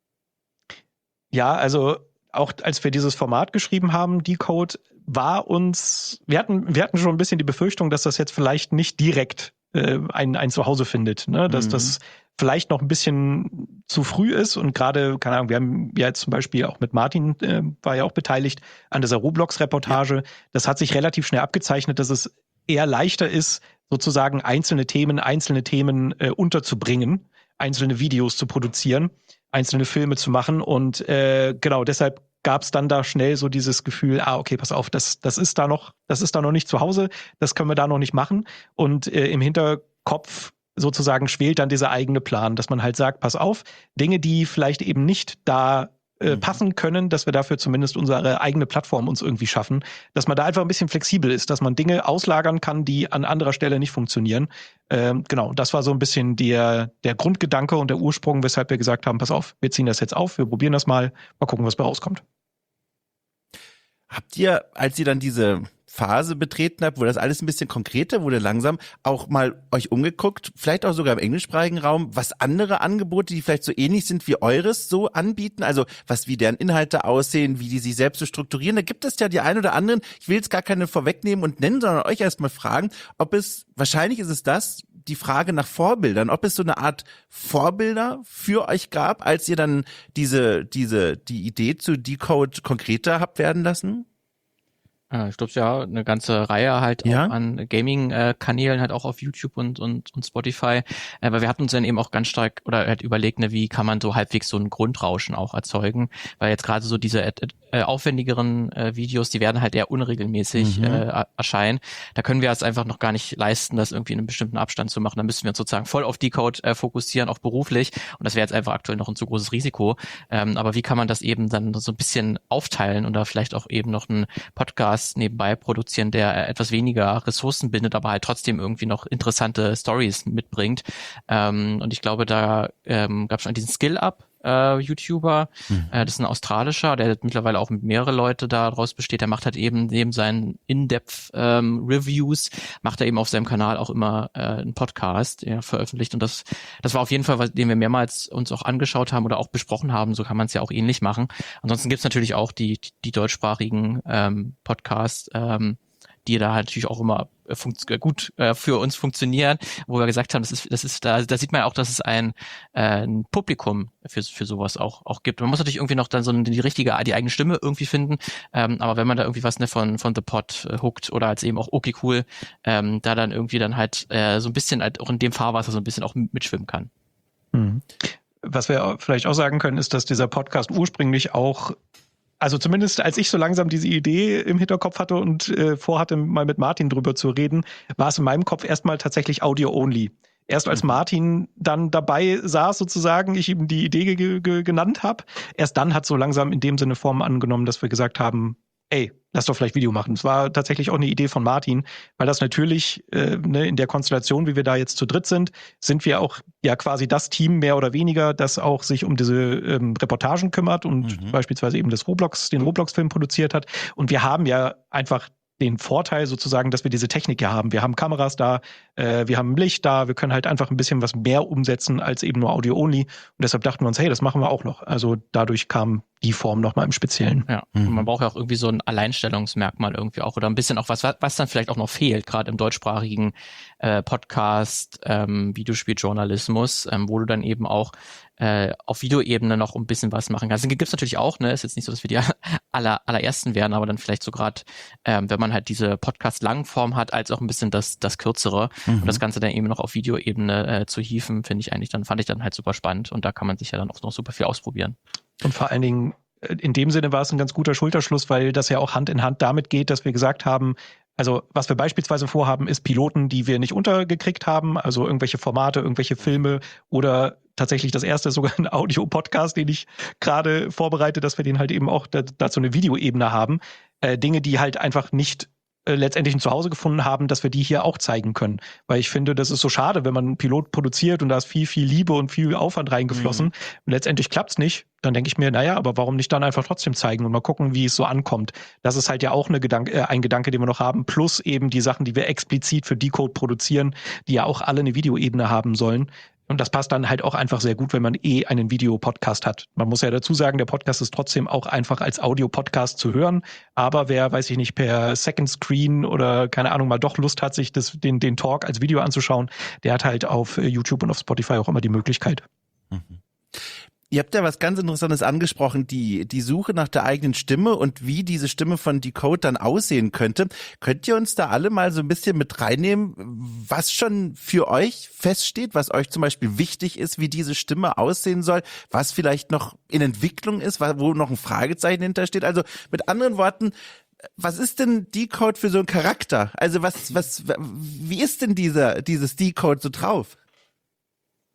S3: Ja, also auch als wir dieses Format geschrieben haben, Decode, war uns, wir hatten, wir hatten schon ein bisschen die Befürchtung, dass das jetzt vielleicht nicht direkt äh, ein, ein Zuhause findet, ne? Dass mhm. das vielleicht noch ein bisschen zu früh ist und gerade, keine Ahnung, wir haben ja jetzt zum Beispiel auch mit Martin, äh, war ja auch beteiligt an dieser Roblox-Reportage. Ja. Das hat sich relativ schnell abgezeichnet, dass es eher leichter ist, sozusagen einzelne Themen, einzelne Themen äh, unterzubringen, einzelne Videos zu produzieren, einzelne Filme zu machen und äh, genau, deshalb gab es dann da schnell so dieses Gefühl, ah, okay, pass auf, das, das ist da noch, das ist da noch nicht zu Hause, das können wir da noch nicht machen. Und äh, im Hinterkopf sozusagen schwelt dann dieser eigene Plan, dass man halt sagt, pass auf, Dinge, die vielleicht eben nicht da äh, passen können, dass wir dafür zumindest unsere eigene Plattform uns irgendwie schaffen, dass man da einfach ein bisschen flexibel ist, dass man Dinge auslagern kann, die an anderer Stelle nicht funktionieren. Ähm, genau, das war so ein bisschen der, der Grundgedanke und der Ursprung, weshalb wir gesagt haben, pass auf, wir ziehen das jetzt auf, wir probieren das mal, mal gucken, was bei rauskommt.
S1: Habt ihr, als ihr dann diese Phase betreten habt, wo das alles ein bisschen konkreter wurde langsam, auch mal euch umgeguckt, vielleicht auch sogar im englischsprachigen Raum, was andere Angebote, die vielleicht so ähnlich sind wie eures, so anbieten? Also was, wie deren Inhalte aussehen, wie die sich selbst so strukturieren. Da gibt es ja die ein oder anderen, ich will jetzt gar keine vorwegnehmen und nennen, sondern euch erstmal fragen, ob es, wahrscheinlich ist es das, die Frage nach Vorbildern, ob es so eine Art Vorbilder für euch gab, als ihr dann diese, diese, die Idee zu Decode konkreter habt werden lassen?
S2: Ich glaube, ja, eine ganze Reihe halt
S1: ja?
S2: auch an Gaming-Kanälen, halt auch auf YouTube und, und, und Spotify. Aber wir hatten uns dann eben auch ganz stark oder halt überlegt, ne, wie kann man so halbwegs so ein Grundrauschen auch erzeugen, weil jetzt gerade so diese äh, äh, aufwendigeren äh, Videos, die werden halt eher unregelmäßig mhm. äh, erscheinen. Da können wir es einfach noch gar nicht leisten, das irgendwie in einem bestimmten Abstand zu machen. Da müssen wir uns sozusagen voll auf Decode äh, fokussieren, auch beruflich. Und das wäre jetzt einfach aktuell noch ein zu großes Risiko. Ähm, aber wie kann man das eben dann so ein bisschen aufteilen und da vielleicht auch eben noch einen Podcast nebenbei produzieren, der etwas weniger Ressourcen bindet, aber halt trotzdem irgendwie noch interessante Stories mitbringt. Ähm, und ich glaube, da ähm, gab es schon diesen Skill-Up, äh, YouTuber, mhm. äh, das ist ein australischer, der mittlerweile auch mit mehrere Leute daraus besteht, der macht halt eben neben seinen In-Depth ähm, Reviews, macht er eben auf seinem Kanal auch immer äh, einen Podcast, der veröffentlicht, und das das war auf jeden Fall, was, den wir mehrmals uns auch angeschaut haben oder auch besprochen haben, so kann man es ja auch ähnlich machen. Ansonsten gibt's natürlich auch die die deutschsprachigen ähm, Podcasts, ähm, die da halt natürlich auch immer funkt, gut äh, für uns funktionieren, wo wir gesagt haben, das ist, das ist, da, da sieht man auch, dass es ein, äh, ein Publikum für für sowas auch auch gibt. Man muss natürlich irgendwie noch dann so die richtige, die eigene Stimme irgendwie finden, ähm, aber wenn man da irgendwie was ne von von The Pod äh, hookt oder als eben auch okay cool, ähm, da dann irgendwie dann halt äh, so ein bisschen halt auch in dem Fahrwasser so ein bisschen auch mitschwimmen kann.
S3: Mhm. Was wir vielleicht auch sagen können, ist, dass dieser Podcast ursprünglich auch, also zumindest als ich so langsam diese Idee im Hinterkopf hatte und äh, vorhatte, mal mit Martin drüber zu reden, war es in meinem Kopf erstmal tatsächlich Audio-only. Erst als Martin dann dabei saß sozusagen, ich ihm die Idee ge- ge- genannt habe, erst dann hat so langsam in dem Sinne Form angenommen, dass wir gesagt haben, ey, lass doch vielleicht Video machen. Es war tatsächlich auch eine Idee von Martin, weil das natürlich äh, ne, in der Konstellation, wie wir da jetzt zu dritt sind, sind wir auch ja quasi das Team mehr oder weniger, das auch sich um diese ähm, Reportagen kümmert und mhm. beispielsweise eben das Roblox, den Roblox-Film produziert hat. Und wir haben ja einfach den Vorteil sozusagen, dass wir diese Technik ja haben. Wir haben Kameras da, äh, wir haben Licht da, wir können halt einfach ein bisschen was mehr umsetzen als eben nur Audio-only. Und deshalb dachten wir uns, hey, das machen wir auch noch. Also dadurch kam die Form nochmal im Speziellen.
S2: Ja, mhm. und man braucht ja auch irgendwie so ein Alleinstellungsmerkmal irgendwie auch oder ein bisschen auch was, was dann vielleicht auch noch fehlt, gerade im deutschsprachigen äh, Podcast, ähm, Videospieljournalismus, ähm, wo du dann eben auch äh, auf Videoebene noch ein bisschen was machen kannst. Den gibt's natürlich auch, ne? Ist jetzt nicht so, dass wir die aller, allerersten werden, aber dann vielleicht so gerade, ähm, wenn man halt diese Podcast-Langform hat, als auch ein bisschen das, das Kürzere mhm. und das Ganze dann eben noch auf Videoebene äh, zu hieven, finde ich eigentlich dann, fand ich dann halt super spannend und da kann man sich ja dann auch noch super viel ausprobieren.
S3: Und vor allen Dingen, in dem Sinne war es ein ganz guter Schulterschluss, weil das ja auch Hand in Hand damit geht, dass wir gesagt haben, also was wir beispielsweise vorhaben, ist Piloten, die wir nicht untergekriegt haben, also irgendwelche Formate, irgendwelche Filme oder tatsächlich das erste sogar ein Audio-Podcast, den ich gerade vorbereite, dass wir den halt eben auch dazu eine Videoebene haben. Äh, Dinge, die halt einfach nicht äh, letztendlich ein Zuhause gefunden haben, dass wir die hier auch zeigen können. Weil ich finde, das ist so schade, wenn man einen Pilot produziert und da ist viel, viel Liebe und viel Aufwand reingeflossen. Mhm. Und letztendlich klappt's nicht. Dann denke ich mir, naja, aber warum nicht dann einfach trotzdem zeigen und mal gucken, wie es so ankommt. Das ist halt ja auch eine Gedanke, äh, ein Gedanke, den wir noch haben, plus eben die Sachen, die wir explizit für Decode produzieren, die ja auch alle eine Videoebene haben sollen. Und das passt dann halt auch einfach sehr gut, wenn man eh einen Videopodcast hat. Man muss ja dazu sagen, der Podcast ist trotzdem auch einfach als Audio-Podcast zu hören. Aber wer, weiß ich nicht, per Second Screen oder keine Ahnung mal doch Lust hat, sich das, den, den Talk als Video anzuschauen, der hat halt auf YouTube und auf Spotify auch immer die Möglichkeit.
S1: Mhm. Ihr habt ja was ganz Interessantes angesprochen, die die Suche nach der eigenen Stimme und wie diese Stimme von Decode dann aussehen könnte. Könnt ihr uns da alle mal so ein bisschen mit reinnehmen, was schon für euch feststeht, was euch zum Beispiel wichtig ist, wie diese Stimme aussehen soll, was vielleicht noch in Entwicklung ist, wo noch ein Fragezeichen hintersteht? Also mit anderen Worten, was ist denn Decode für so ein Charakter? Also was, was, wie ist denn dieser, dieses Decode so drauf?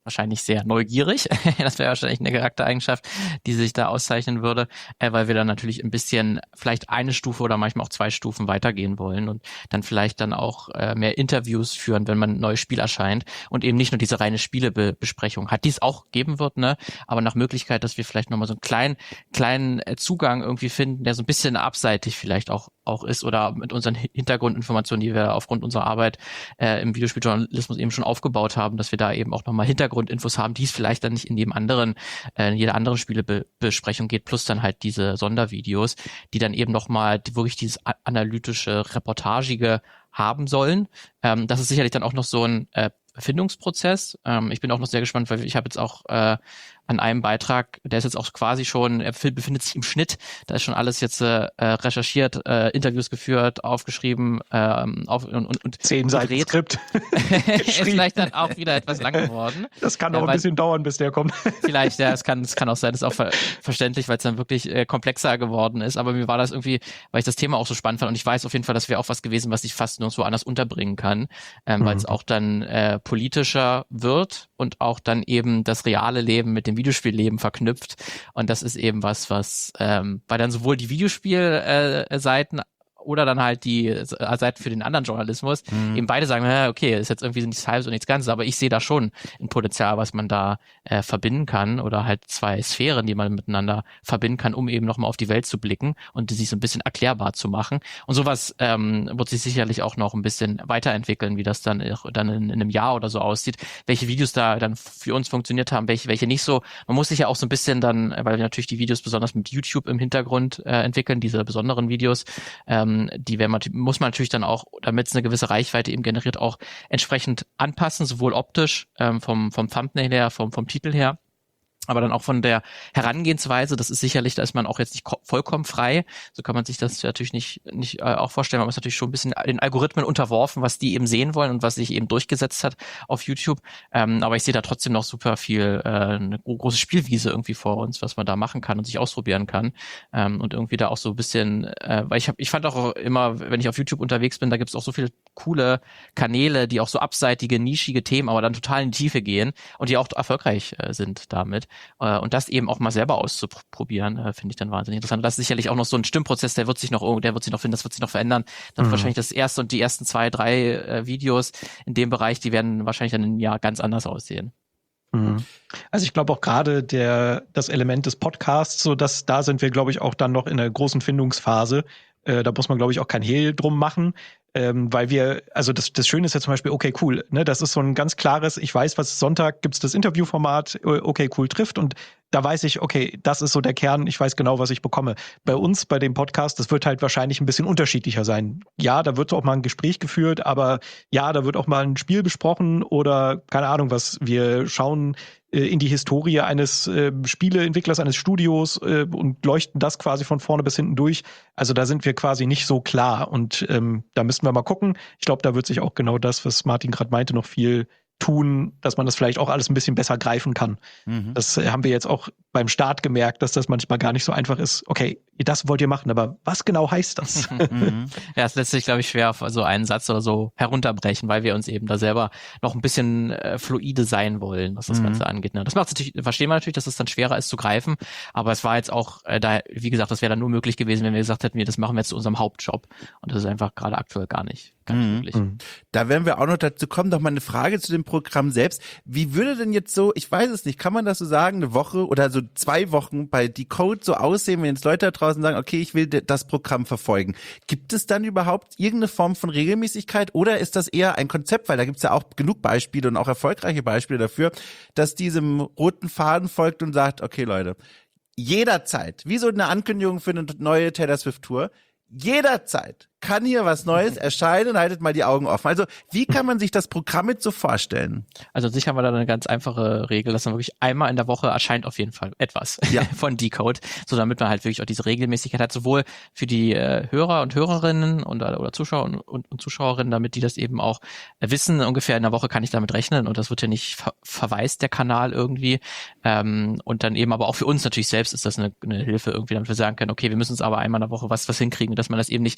S2: wahrscheinlich sehr neugierig. Das wäre wahrscheinlich eine Charaktereigenschaft, die sich da auszeichnen würde, äh, weil wir dann natürlich ein bisschen vielleicht eine Stufe oder manchmal auch zwei Stufen weitergehen wollen und dann vielleicht dann auch äh, mehr Interviews führen, wenn man ein neues Spiel erscheint und eben nicht nur diese reine Spielebesprechung hat, die es auch geben wird, ne, aber nach Möglichkeit, dass wir vielleicht nochmal so einen kleinen, kleinen Zugang irgendwie finden, der so ein bisschen abseitig vielleicht auch auch ist oder mit unseren Hintergrundinformationen, die wir aufgrund unserer Arbeit äh, im Videospieljournalismus eben schon aufgebaut haben, dass wir da eben auch nochmal Hintergrundinfos haben, die es vielleicht dann nicht in jedem anderen, äh, in jeder anderen Spielebesprechung geht, plus dann halt diese Sondervideos, die dann eben nochmal wirklich dieses analytische, reportagige haben sollen. Ähm, das ist sicherlich dann auch noch so ein äh, Findungsprozess. Ähm, ich bin auch noch sehr gespannt, weil ich habe jetzt auch äh, an einem Beitrag, der ist jetzt auch quasi schon, er befindet sich im Schnitt, da ist schon alles jetzt äh, recherchiert, äh, Interviews geführt, aufgeschrieben, ähm, auf, und, und, und
S3: zehn Seiten Skript.
S2: Ist vielleicht dann auch wieder etwas lang geworden.
S3: Das kann auch
S2: ja,
S3: ein bisschen dauern, bis der kommt.
S2: Vielleicht, ja, es kann, es kann auch sein, das ist auch ver verständlich, weil es dann wirklich äh, komplexer geworden ist, aber mir war das irgendwie, weil ich das Thema auch so spannend fand und ich weiß auf jeden Fall, das wäre auch was gewesen, was ich fast nirgendwo anders unterbringen kann, ähm, mhm. weil es auch dann äh, politischer wird und auch dann eben das reale Leben mit dem Videospielleben verknüpft. Und das ist eben was, was, ähm, weil dann sowohl die Videospielseiten äh, oder dann halt die Seite für den anderen Journalismus, mhm. eben beide sagen, ja, okay, ist jetzt irgendwie nichts Halbes und nichts Ganzes, aber ich sehe da schon ein Potenzial, was man da äh, verbinden kann oder halt zwei Sphären, die man miteinander verbinden kann, um eben nochmal auf die Welt zu blicken und die sich so ein bisschen erklärbar zu machen. Und sowas ähm, wird sich sicherlich auch noch ein bisschen weiterentwickeln, wie das dann, dann in, in einem Jahr oder so aussieht, welche Videos da dann für uns funktioniert haben, welche, welche nicht so. Man muss sich ja auch so ein bisschen dann, weil wir natürlich die Videos besonders mit YouTube im Hintergrund äh, entwickeln, diese besonderen Videos, ähm, die man, muss man natürlich dann auch, damit es eine gewisse Reichweite eben generiert, auch entsprechend anpassen, sowohl optisch, ähm, vom, vom Thumbnail her, vom, vom Titel her, aber dann auch von der Herangehensweise. Das ist sicherlich, da ist man auch jetzt nicht vollkommen frei. So kann man sich das natürlich nicht nicht äh, auch vorstellen. Man ist natürlich schon ein bisschen den Algorithmen unterworfen, was die eben sehen wollen und was sich eben durchgesetzt hat auf YouTube. Ähm, aber ich sehe da trotzdem noch super viel, äh, eine große Spielwiese irgendwie vor uns, was man da machen kann und sich ausprobieren kann. Ähm, und irgendwie da auch so ein bisschen, äh, weil ich habe, ich fand auch immer, wenn ich auf YouTube unterwegs bin, da gibt es auch so viele coole Kanäle, die auch so abseitige, nischige Themen, aber dann total in die Tiefe gehen und die auch erfolgreich äh, sind damit. Und das eben auch mal selber auszuprobieren, äh, finde ich dann wahnsinnig interessant. Das ist sicherlich auch noch so ein Stimmprozess, der wird sich noch, der wird sich noch finden, das wird sich noch verändern. Dann mhm. wahrscheinlich das erste und die ersten zwei, drei äh, Videos in dem Bereich, die werden wahrscheinlich dann im Jahr ganz anders aussehen.
S3: Mhm. Also ich glaube auch gerade der das Element des Podcasts, so dass da sind wir, glaube ich, auch dann noch in einer großen Findungsphase. Äh, da muss man, glaube ich, auch kein Hehl drum machen. Ähm, weil wir, also das, das Schöne ist ja zum Beispiel, okay, cool, ne, das ist so ein ganz klares, ich weiß, was Sonntag gibt's das Interviewformat, okay, cool trifft und da weiß ich, okay, das ist so der Kern, ich weiß genau, was ich bekomme. Bei uns, bei dem Podcast, das wird halt wahrscheinlich ein bisschen unterschiedlicher sein. Ja, da wird auch mal ein Gespräch geführt, aber ja, da wird auch mal ein Spiel besprochen oder keine Ahnung was, wir schauen äh, in die Historie eines äh, Spieleentwicklers, eines Studios äh, und leuchten das quasi von vorne bis hinten durch. Also da sind wir quasi nicht so klar und ähm, da müssten wir mal gucken. Ich glaube, da wird sich auch genau das, was Martin gerade meinte, noch viel tun, dass man das vielleicht auch alles ein bisschen besser greifen kann. Mhm. Das haben wir jetzt auch beim Start gemerkt, dass das manchmal gar nicht so einfach ist. Okay, das wollt ihr machen, aber was genau heißt das?
S2: Mhm. Ja, es lässt sich, glaube ich, schwer auf so einen Satz oder so herunterbrechen, weil wir uns eben da selber noch ein bisschen äh, fluide sein wollen, was das mhm. Ganze angeht. Ne? Das macht natürlich, verstehen wir natürlich, dass es dann schwerer ist zu greifen, aber es war jetzt auch, äh, da, wie gesagt, das wäre dann nur möglich gewesen, wenn wir gesagt hätten, wir das machen wir jetzt zu unserem Hauptjob. Und das ist einfach gerade aktuell gar nicht, gar nicht
S1: mhm.
S2: möglich.
S1: Da werden wir auch noch dazu kommen, noch mal eine Frage zu dem Programm selbst. Wie würde denn jetzt so, ich weiß es nicht, kann man das so sagen, eine Woche oder so zwei Wochen bei Decode so aussehen, wenn jetzt Leute da draußen sagen, okay, ich will das Programm verfolgen. Gibt es dann überhaupt irgendeine Form von Regelmäßigkeit oder ist das eher ein Konzept, weil da gibt es ja auch genug Beispiele und auch erfolgreiche Beispiele dafür, dass diesem roten Faden folgt und sagt, okay Leute, jederzeit, wie so eine Ankündigung für eine neue Taylor Swift Tour, jederzeit kann hier was Neues erscheinen, haltet mal die Augen offen. Also wie kann man sich das Programm jetzt so vorstellen?
S2: Also sicher haben wir da eine ganz einfache Regel, dass man wirklich einmal in der Woche erscheint auf jeden Fall etwas ja. von Decode, so damit man halt wirklich auch diese Regelmäßigkeit hat, sowohl für die äh, Hörer und Hörerinnen und oder Zuschauer und, und, und Zuschauerinnen, damit die das eben auch wissen, ungefähr in der Woche kann ich damit rechnen und das wird ja nicht ver verwaist, der Kanal irgendwie. Ähm, und dann eben aber auch für uns natürlich selbst ist das eine, eine Hilfe irgendwie, damit wir sagen können, okay, wir müssen uns aber einmal in der Woche was, was hinkriegen, dass man das eben nicht zu, zu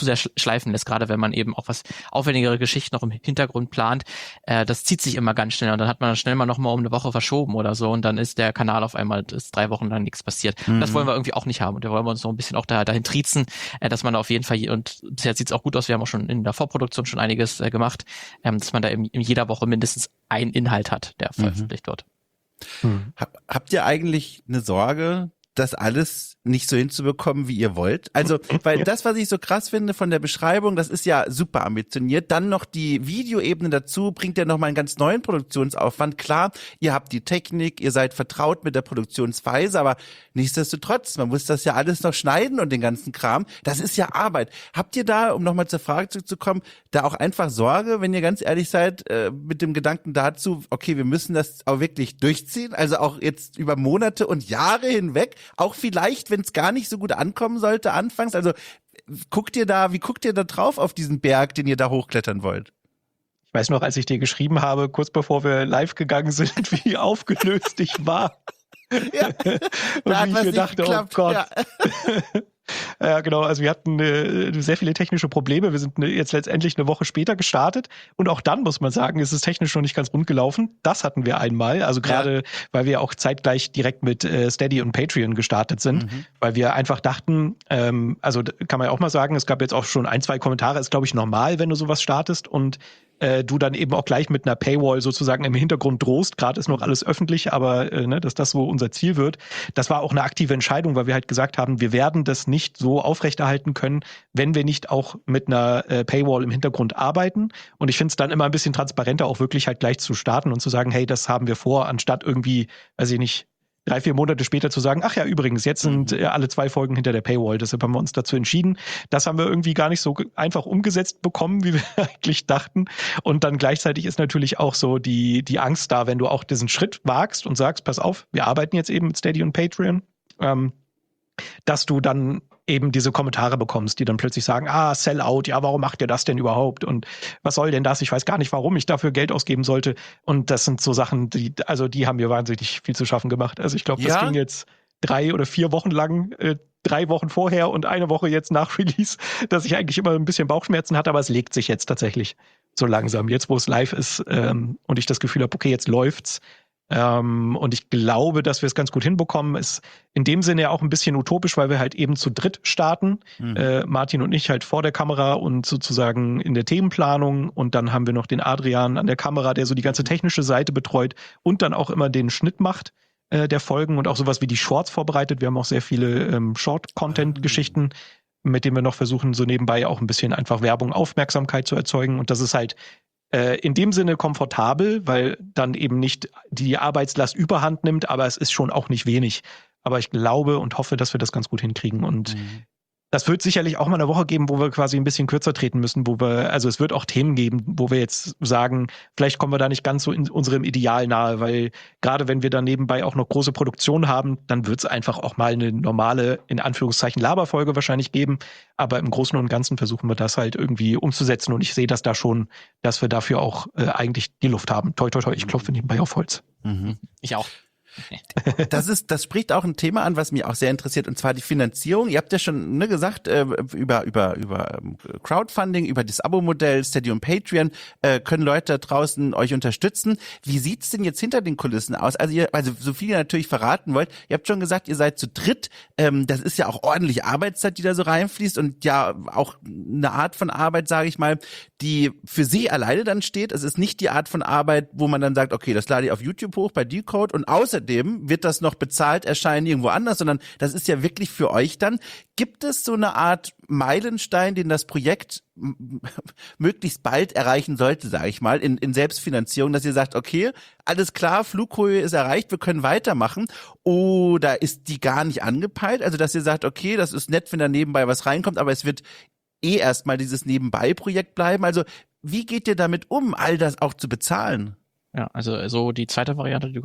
S2: zu sehr schleifen lässt, gerade wenn man eben auch was aufwendigere Geschichten noch im Hintergrund plant. Äh, das zieht sich immer ganz schnell und dann hat man dann schnell mal noch mal um eine Woche verschoben oder so und dann ist der Kanal auf einmal, ist drei Wochen lang nichts passiert. Mhm. Das wollen wir irgendwie auch nicht haben und da wollen wir uns noch ein bisschen auch da, dahin triezen, äh, dass man auf jeden Fall, und bisher sieht es auch gut aus, wir haben auch schon in der Vorproduktion schon einiges äh, gemacht, ähm, dass man da in, in jeder Woche mindestens einen Inhalt hat, der veröffentlicht mhm. wird.
S1: Hm. Hab, habt ihr eigentlich eine Sorge, das alles nicht so hinzubekommen, wie ihr wollt? Also, weil das, was ich so krass finde von der Beschreibung, das ist ja super ambitioniert. Dann noch die Videoebene dazu, bringt ja nochmal einen ganz neuen Produktionsaufwand. Klar, ihr habt die Technik, ihr seid vertraut mit der Produktionsweise, aber nichtsdestotrotz, man muss das ja alles noch schneiden und den ganzen Kram. Das ist ja Arbeit. Habt ihr da, um nochmal zur Frage zurückzukommen, da auch einfach Sorge, wenn ihr ganz ehrlich seid, äh, mit dem Gedanken dazu, okay, wir müssen das auch wirklich durchziehen, also auch jetzt über Monate und Jahre hinweg, auch vielleicht, wenn es gar nicht so gut ankommen sollte anfangs. Also guckt ihr da, wie guckt ihr da drauf auf diesen Berg, den ihr da hochklettern wollt?
S3: Ich weiß noch, als ich dir geschrieben habe, kurz bevor wir live gegangen sind, wie aufgelöst ich war. Ja, und
S1: da
S3: wie ich mir dachte, geklappt. Oh Gott. Ja. Ja, genau. Also wir hatten äh, sehr viele technische Probleme. Wir sind ne, jetzt letztendlich eine Woche später gestartet. Und auch dann muss man sagen, ist es technisch noch nicht ganz rund gelaufen. Das hatten wir einmal. Also gerade, ja. weil wir auch zeitgleich direkt mit äh, Steady und Patreon gestartet sind. Mhm. Weil wir einfach dachten, ähm, also kann man ja auch mal sagen, es gab jetzt auch schon ein, zwei Kommentare. Ist, glaube ich, normal, wenn du sowas startest und äh, du dann eben auch gleich mit einer Paywall sozusagen im Hintergrund drohst. Gerade ist noch alles öffentlich, aber äh, ne, dass das so unser Ziel wird. Das war auch eine aktive Entscheidung, weil wir halt gesagt haben, wir werden das nicht so aufrechterhalten können, wenn wir nicht auch mit einer äh, Paywall im Hintergrund arbeiten. Und ich finde es dann immer ein bisschen transparenter, auch wirklich halt gleich zu starten und zu sagen, hey, das haben wir vor, anstatt irgendwie, weiß ich nicht, drei, vier Monate später zu sagen, ach ja, übrigens, jetzt sind äh, alle zwei Folgen hinter der Paywall. Deshalb haben wir uns dazu entschieden. Das haben wir irgendwie gar nicht so einfach umgesetzt bekommen, wie wir eigentlich dachten. Und dann gleichzeitig ist natürlich auch so die, die Angst da, wenn du auch diesen Schritt wagst und sagst, pass auf, wir arbeiten jetzt eben mit Steady und Patreon, ähm, dass du dann eben diese Kommentare bekommst, die dann plötzlich sagen, ah, Sellout, ja, warum macht ihr das denn überhaupt? Und was soll denn das? Ich weiß gar nicht, warum ich dafür Geld ausgeben sollte. Und das sind so Sachen, die, also die haben mir wahnsinnig viel zu schaffen gemacht. Also ich glaube, das ja? ging jetzt drei oder vier Wochen lang, äh, drei Wochen vorher und eine Woche jetzt nach Release, dass ich eigentlich immer ein bisschen Bauchschmerzen hatte, aber es legt sich jetzt tatsächlich so langsam. Jetzt, wo es live ist ähm, und ich das Gefühl habe, okay, jetzt läuft's. Ähm, und ich glaube, dass wir es ganz gut hinbekommen. Ist in dem Sinne ja auch ein bisschen utopisch, weil wir halt eben zu dritt starten. Mhm. Äh, Martin und ich halt vor der Kamera und sozusagen in der Themenplanung. Und dann haben wir noch den Adrian an der Kamera, der so die ganze technische Seite betreut und dann auch immer den Schnitt macht äh, der Folgen und auch sowas wie die Shorts vorbereitet. Wir haben auch sehr viele ähm, Short-Content-Geschichten, mhm. mit denen wir noch versuchen, so nebenbei auch ein bisschen einfach Werbung, Aufmerksamkeit zu erzeugen. Und das ist halt in dem Sinne komfortabel, weil dann eben nicht die Arbeitslast überhand nimmt, aber es ist schon auch nicht wenig. Aber ich glaube und hoffe, dass wir das ganz gut hinkriegen. Und mhm. das wird sicherlich auch mal eine Woche geben, wo wir quasi ein bisschen kürzer treten müssen, wo wir, also es wird auch Themen geben, wo wir jetzt sagen, vielleicht kommen wir da nicht ganz so in unserem Ideal nahe, weil gerade wenn wir dann nebenbei auch noch große Produktionen haben, dann wird es einfach auch mal eine normale, in Anführungszeichen, Laberfolge wahrscheinlich geben. Aber im Großen und Ganzen versuchen wir das halt irgendwie umzusetzen und ich sehe das da schon, dass wir dafür auch äh, eigentlich die Luft haben. Toi, toi, toi, ich klopfe nebenbei auf Holz.
S2: Mhm. Ich auch.
S1: Das ist, das spricht auch ein Thema an, was mich auch sehr interessiert, und zwar die Finanzierung. Ihr habt ja schon ne, gesagt, äh, über über über Crowdfunding, über das Abo-Modell, Steady und Patreon äh, können Leute da draußen euch unterstützen. Wie sieht's denn jetzt hinter den Kulissen aus? Also ihr, also so viel ihr natürlich verraten wollt. Ihr habt schon gesagt, ihr seid zu dritt. Ähm, das ist ja auch ordentlich Arbeitszeit, die da so reinfließt und ja auch eine Art von Arbeit, sage ich mal, die für sie alleine dann steht. Es ist nicht die Art von Arbeit, wo man dann sagt, okay, das lade ich auf YouTube hoch bei Decode und außerdem wird das noch bezahlt erscheinen irgendwo anders, sondern das ist ja wirklich für euch dann. Gibt es so eine Art Meilenstein, den das Projekt m- möglichst bald erreichen sollte, sage ich mal, in, in Selbstfinanzierung, dass ihr sagt, okay, alles klar, Flughöhe ist erreicht, wir können weitermachen, oder ist die gar nicht angepeilt? Also, dass ihr sagt, okay, das ist nett, wenn da nebenbei was reinkommt, aber es wird eh erstmal dieses Nebenbei-Projekt bleiben. Also, wie geht ihr damit um, all das auch zu bezahlen?
S2: Ja, also so die zweite Variante, die du gerade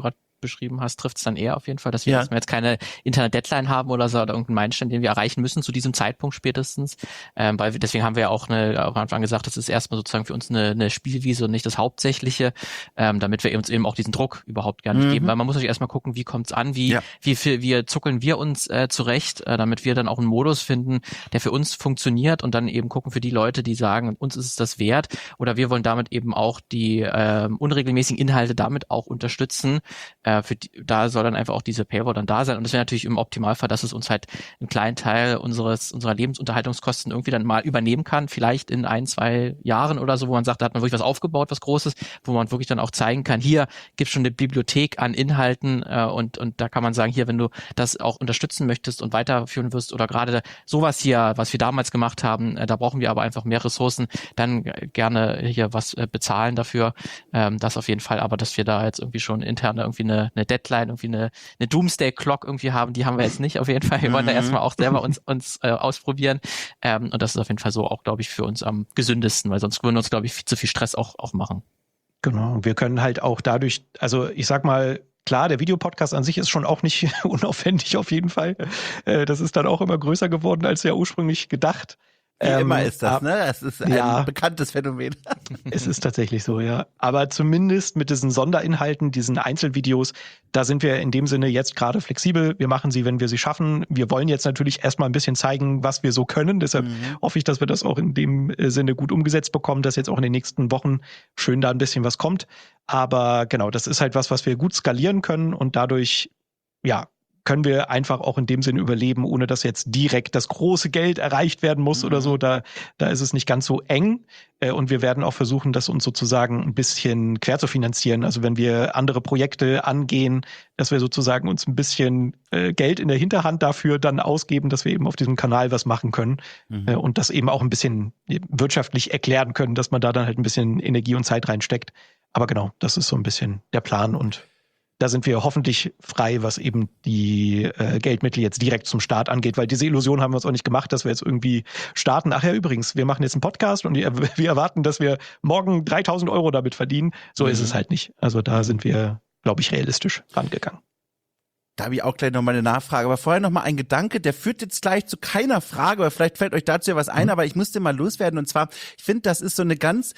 S2: beschrieben hast, trifft es dann eher auf jeden Fall, dass wir,
S1: Ja.
S2: dass wir jetzt keine interne Deadline haben oder so oder irgendeinen Meilenstein, den wir erreichen müssen zu diesem Zeitpunkt spätestens. Ähm, weil wir, deswegen haben wir ja auch, eine, auch am Anfang gesagt, das ist erstmal sozusagen für uns eine, eine Spielwiese und nicht das Hauptsächliche, ähm, damit wir uns eben auch diesen Druck überhaupt gar nicht
S1: Mhm.
S2: geben. Weil man muss natürlich erstmal gucken, wie kommt's an, wie,
S1: Ja.
S2: wie viel, wie zuckeln wir uns äh, zurecht, äh, damit wir dann auch einen Modus finden, der für uns funktioniert und dann eben gucken für die Leute, die sagen, uns ist es das wert oder wir wollen damit eben auch die äh, unregelmäßigen Inhalte damit auch unterstützen. Äh, für die, da soll dann einfach auch diese Paywall dann da sein und das wäre natürlich im Optimalfall, dass es uns halt einen kleinen Teil unseres unserer Lebensunterhaltungskosten irgendwie dann mal übernehmen kann, vielleicht in ein, zwei Jahren oder so, wo man sagt, da hat man wirklich was aufgebaut, was Großes, wo man wirklich dann auch zeigen kann, hier gibt es schon eine Bibliothek an Inhalten äh, und und da kann man sagen, hier, wenn du das auch unterstützen möchtest und weiterführen wirst oder gerade sowas hier, was wir damals gemacht haben, äh, da brauchen wir aber einfach mehr Ressourcen, dann äh, gerne hier was äh, bezahlen dafür, ähm, das auf jeden Fall, aber dass wir da jetzt irgendwie schon intern irgendwie eine, eine Deadline, irgendwie eine, eine Doomsday-Clock irgendwie haben, die haben wir jetzt nicht auf jeden Fall, wir wollen da
S1: Mhm.
S2: erstmal auch selber uns, uns äh, ausprobieren ähm, und das ist auf jeden Fall so auch, glaube ich, für uns am gesündesten, weil sonst würden wir uns, glaube ich, viel zu viel Stress auch, auch machen.
S3: Genau, und wir können halt auch dadurch, also ich sag mal, klar, der Videopodcast an sich ist schon auch nicht unaufwendig auf jeden Fall. Äh, Das ist dann auch immer größer geworden als ja ursprünglich gedacht.
S1: Wie
S3: Ähm,
S1: immer ist das,
S3: ab-
S1: ne? Das ist ein
S3: Ja.
S1: bekanntes Phänomen.
S3: Es ist tatsächlich so, ja. Aber zumindest mit diesen Sonderinhalten, diesen Einzelvideos, da sind wir in dem Sinne jetzt gerade flexibel. Wir machen sie, wenn wir sie schaffen. Wir wollen jetzt natürlich erstmal ein bisschen zeigen, was wir so können. Deshalb
S1: Mhm.
S3: hoffe ich, dass wir das auch in dem äh, Sinne gut umgesetzt bekommen, dass jetzt auch in den nächsten Wochen schön da ein bisschen was kommt. Aber genau, das ist halt was, was wir gut skalieren können und dadurch, ja, können wir einfach auch in dem Sinne überleben, ohne dass jetzt direkt das große Geld erreicht werden muss
S1: Mhm.
S3: oder so. Da, da ist es nicht ganz so eng. Äh, Und wir werden auch versuchen, das uns sozusagen ein bisschen quer zu finanzieren. Also wenn wir andere Projekte angehen, dass wir sozusagen uns ein bisschen äh, Geld in der Hinterhand dafür dann ausgeben, dass wir eben auf diesem Kanal was machen können
S1: Mhm.
S3: äh, und das eben auch ein bisschen wirtschaftlich erklären können, dass man da dann halt ein bisschen Energie und Zeit reinsteckt. Aber genau, das ist so ein bisschen der Plan und da sind wir hoffentlich frei, was eben die äh, Geldmittel jetzt direkt zum Start angeht, weil diese Illusion haben wir uns auch nicht gemacht, dass wir jetzt irgendwie starten. Ach ja, übrigens, wir machen jetzt einen Podcast und wir, wir erwarten, dass wir morgen dreitausend Euro damit verdienen. So
S1: Mhm.
S3: ist es halt nicht. Also da sind wir, glaube ich, realistisch rangegangen.
S1: Da habe ich auch gleich nochmal eine Nachfrage. Aber vorher nochmal ein Gedanke, der führt jetzt gleich zu keiner Frage, aber vielleicht fällt euch dazu ja was ein,
S3: Mhm.
S1: aber ich musste mal loswerden. Und zwar, ich finde, das ist so eine ganz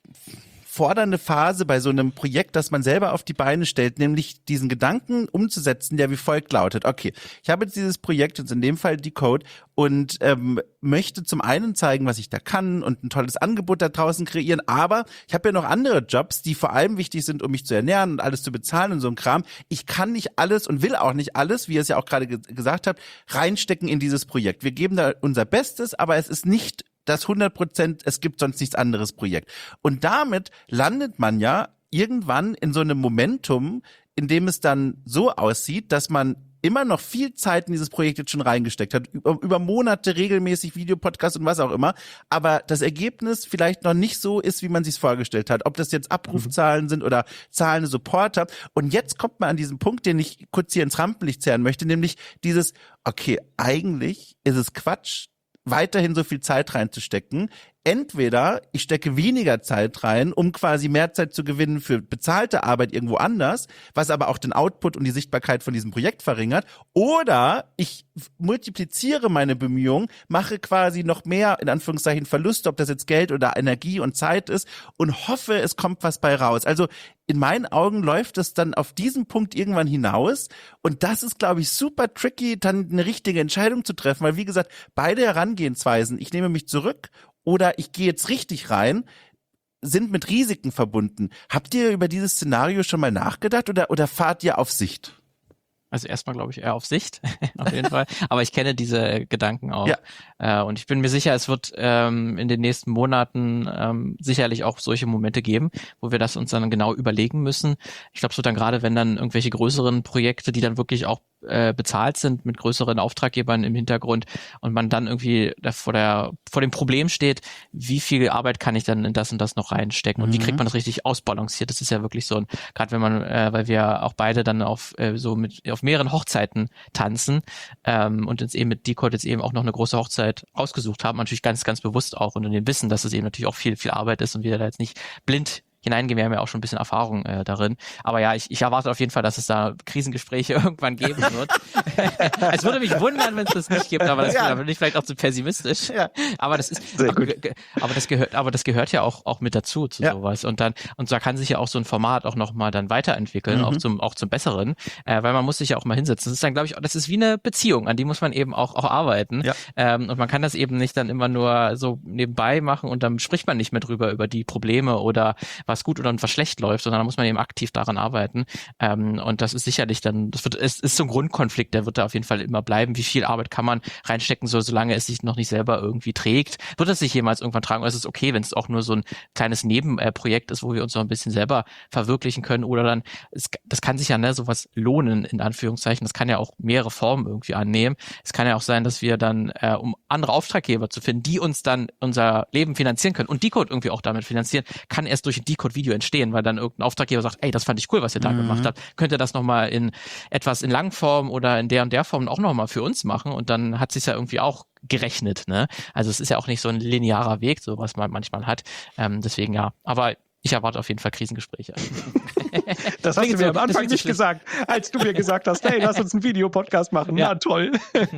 S1: fordernde Phase bei so einem Projekt, das man selber auf die Beine stellt, nämlich diesen Gedanken umzusetzen, der wie folgt lautet. Okay, ich habe jetzt dieses Projekt, jetzt in dem Fall Decode, und ähm, möchte zum einen zeigen, was ich da kann und ein tolles Angebot da draußen kreieren, aber ich habe ja noch andere Jobs, die vor allem wichtig sind, um mich zu ernähren und alles zu bezahlen und so ein Kram. Ich kann nicht alles und will auch nicht alles, wie ihr es ja auch gerade ge- gesagt habt, reinstecken in dieses Projekt. Wir geben da unser Bestes, aber es ist nicht das hundert Prozent, es gibt sonst nichts anderes Projekt. Und damit landet man ja irgendwann in so einem Momentum, in dem es dann so aussieht, dass man immer noch viel Zeit in dieses Projekt jetzt schon reingesteckt hat, über, über Monate regelmäßig Videopodcasts und was auch immer, aber das Ergebnis vielleicht noch nicht so ist, wie man sich vorgestellt hat, ob das jetzt Abrufzahlen sind oder zahlende Supporter. Und jetzt kommt man an diesen Punkt, den ich kurz hier ins Rampenlicht zerren möchte, nämlich dieses, okay, eigentlich ist es Quatsch, weiterhin so viel Zeit reinzustecken. Entweder ich stecke weniger Zeit rein, um quasi mehr Zeit zu gewinnen für bezahlte Arbeit irgendwo anders, was aber auch den Output und die Sichtbarkeit von diesem Projekt verringert, oder ich multipliziere meine Bemühungen, mache quasi noch mehr, in Anführungszeichen, Verluste, ob das jetzt Geld oder Energie und Zeit ist, und hoffe, es kommt was bei raus. Also in meinen Augen läuft es dann auf diesen Punkt irgendwann hinaus, und das ist, glaube ich, super tricky, dann eine richtige Entscheidung zu treffen, weil wie gesagt, beide Herangehensweisen, ich nehme mich zurück oder ich gehe jetzt richtig rein, sind mit Risiken verbunden. Habt ihr über dieses Szenario schon mal nachgedacht oder, oder fahrt ihr auf Sicht?
S2: Also erstmal glaube ich eher auf Sicht, auf jeden Fall. Aber ich kenne diese Gedanken auch.
S1: Ja.
S2: Äh, und ich bin mir sicher, es wird ähm, in den nächsten Monaten ähm, sicherlich auch solche Momente geben, wo wir das uns dann genau überlegen müssen. Ich glaube, so dann gerade, wenn dann irgendwelche größeren Projekte, die dann wirklich auch äh, bezahlt sind mit größeren Auftraggebern im Hintergrund und man dann irgendwie da vor der vor dem Problem steht, wie viel Arbeit kann ich dann in das und das noch reinstecken und
S1: Mhm.
S2: wie kriegt man das richtig ausbalanciert? Das ist ja wirklich so ein, gerade wenn man, äh, weil wir auch beide dann auf äh, so mit auf mehreren Hochzeiten tanzen ähm, und uns eben mit Decode jetzt eben auch noch eine große Hochzeit ausgesucht haben, natürlich ganz, ganz bewusst auch und in dem Wissen, dass es eben natürlich auch viel, viel Arbeit ist und wir da jetzt nicht blind hineingehen. Wir haben ja auch schon ein bisschen Erfahrung äh, darin. Aber ja, ich, ich erwarte auf jeden Fall, dass es da Krisengespräche irgendwann geben wird. Es würde mich wundern, wenn es das nicht gibt, aber das ja. bin ich vielleicht auch zu pessimistisch. Ja. Aber das ist, Sehr gut. aber das gehört, aber das gehört ja auch auch mit dazu zu ja. sowas. Und dann und da kann sich ja auch so ein Format auch noch mal dann weiterentwickeln, mhm. auch zum auch zum Besseren, äh, weil man muss sich ja auch mal hinsetzen. Das ist dann, glaube ich, das ist wie eine Beziehung, an die muss man eben auch auch arbeiten. Ja. Ähm, und man kann das eben nicht dann immer nur so nebenbei machen und dann spricht man nicht mehr drüber über die Probleme oder was gut oder was schlecht läuft, sondern da muss man eben aktiv daran arbeiten. Ähm, und das ist sicherlich dann, das wird, es ist so ein Grundkonflikt, der wird da auf jeden Fall immer bleiben. Wie viel Arbeit kann man reinstecken, so solange es sich noch nicht selber irgendwie trägt? Wird es sich jemals irgendwann tragen? Oder ist es okay, wenn es auch nur so ein kleines Nebenprojekt ist, wo wir uns noch ein bisschen selber verwirklichen können? Oder dann, es, das kann sich ja ne, sowas lohnen, in Anführungszeichen. Das kann ja auch mehrere Formen irgendwie annehmen. Es kann ja auch sein, dass wir dann, äh, um andere Auftraggeber zu finden, die uns dann unser Leben finanzieren können und Decode irgendwie auch damit finanzieren, kann erst durch ein Decode-Video entstehen, weil dann irgendein Auftraggeber sagt, ey, das fand ich cool, was ihr da mhm. gemacht habt. Könnt ihr das nochmal in etwas in Langform oder in der und der Form auch nochmal für uns machen? Und dann hat sich ja irgendwie auch gerechnet, ne? Also es ist ja auch nicht so ein linearer Weg, so was man manchmal hat. Ähm, deswegen ja, aber ich erwarte auf jeden Fall Krisengespräche.
S3: Das hast du mir am Anfang nicht gesagt, als du mir gesagt hast, hey, lass uns einen Videopodcast machen. Ja, Na, toll.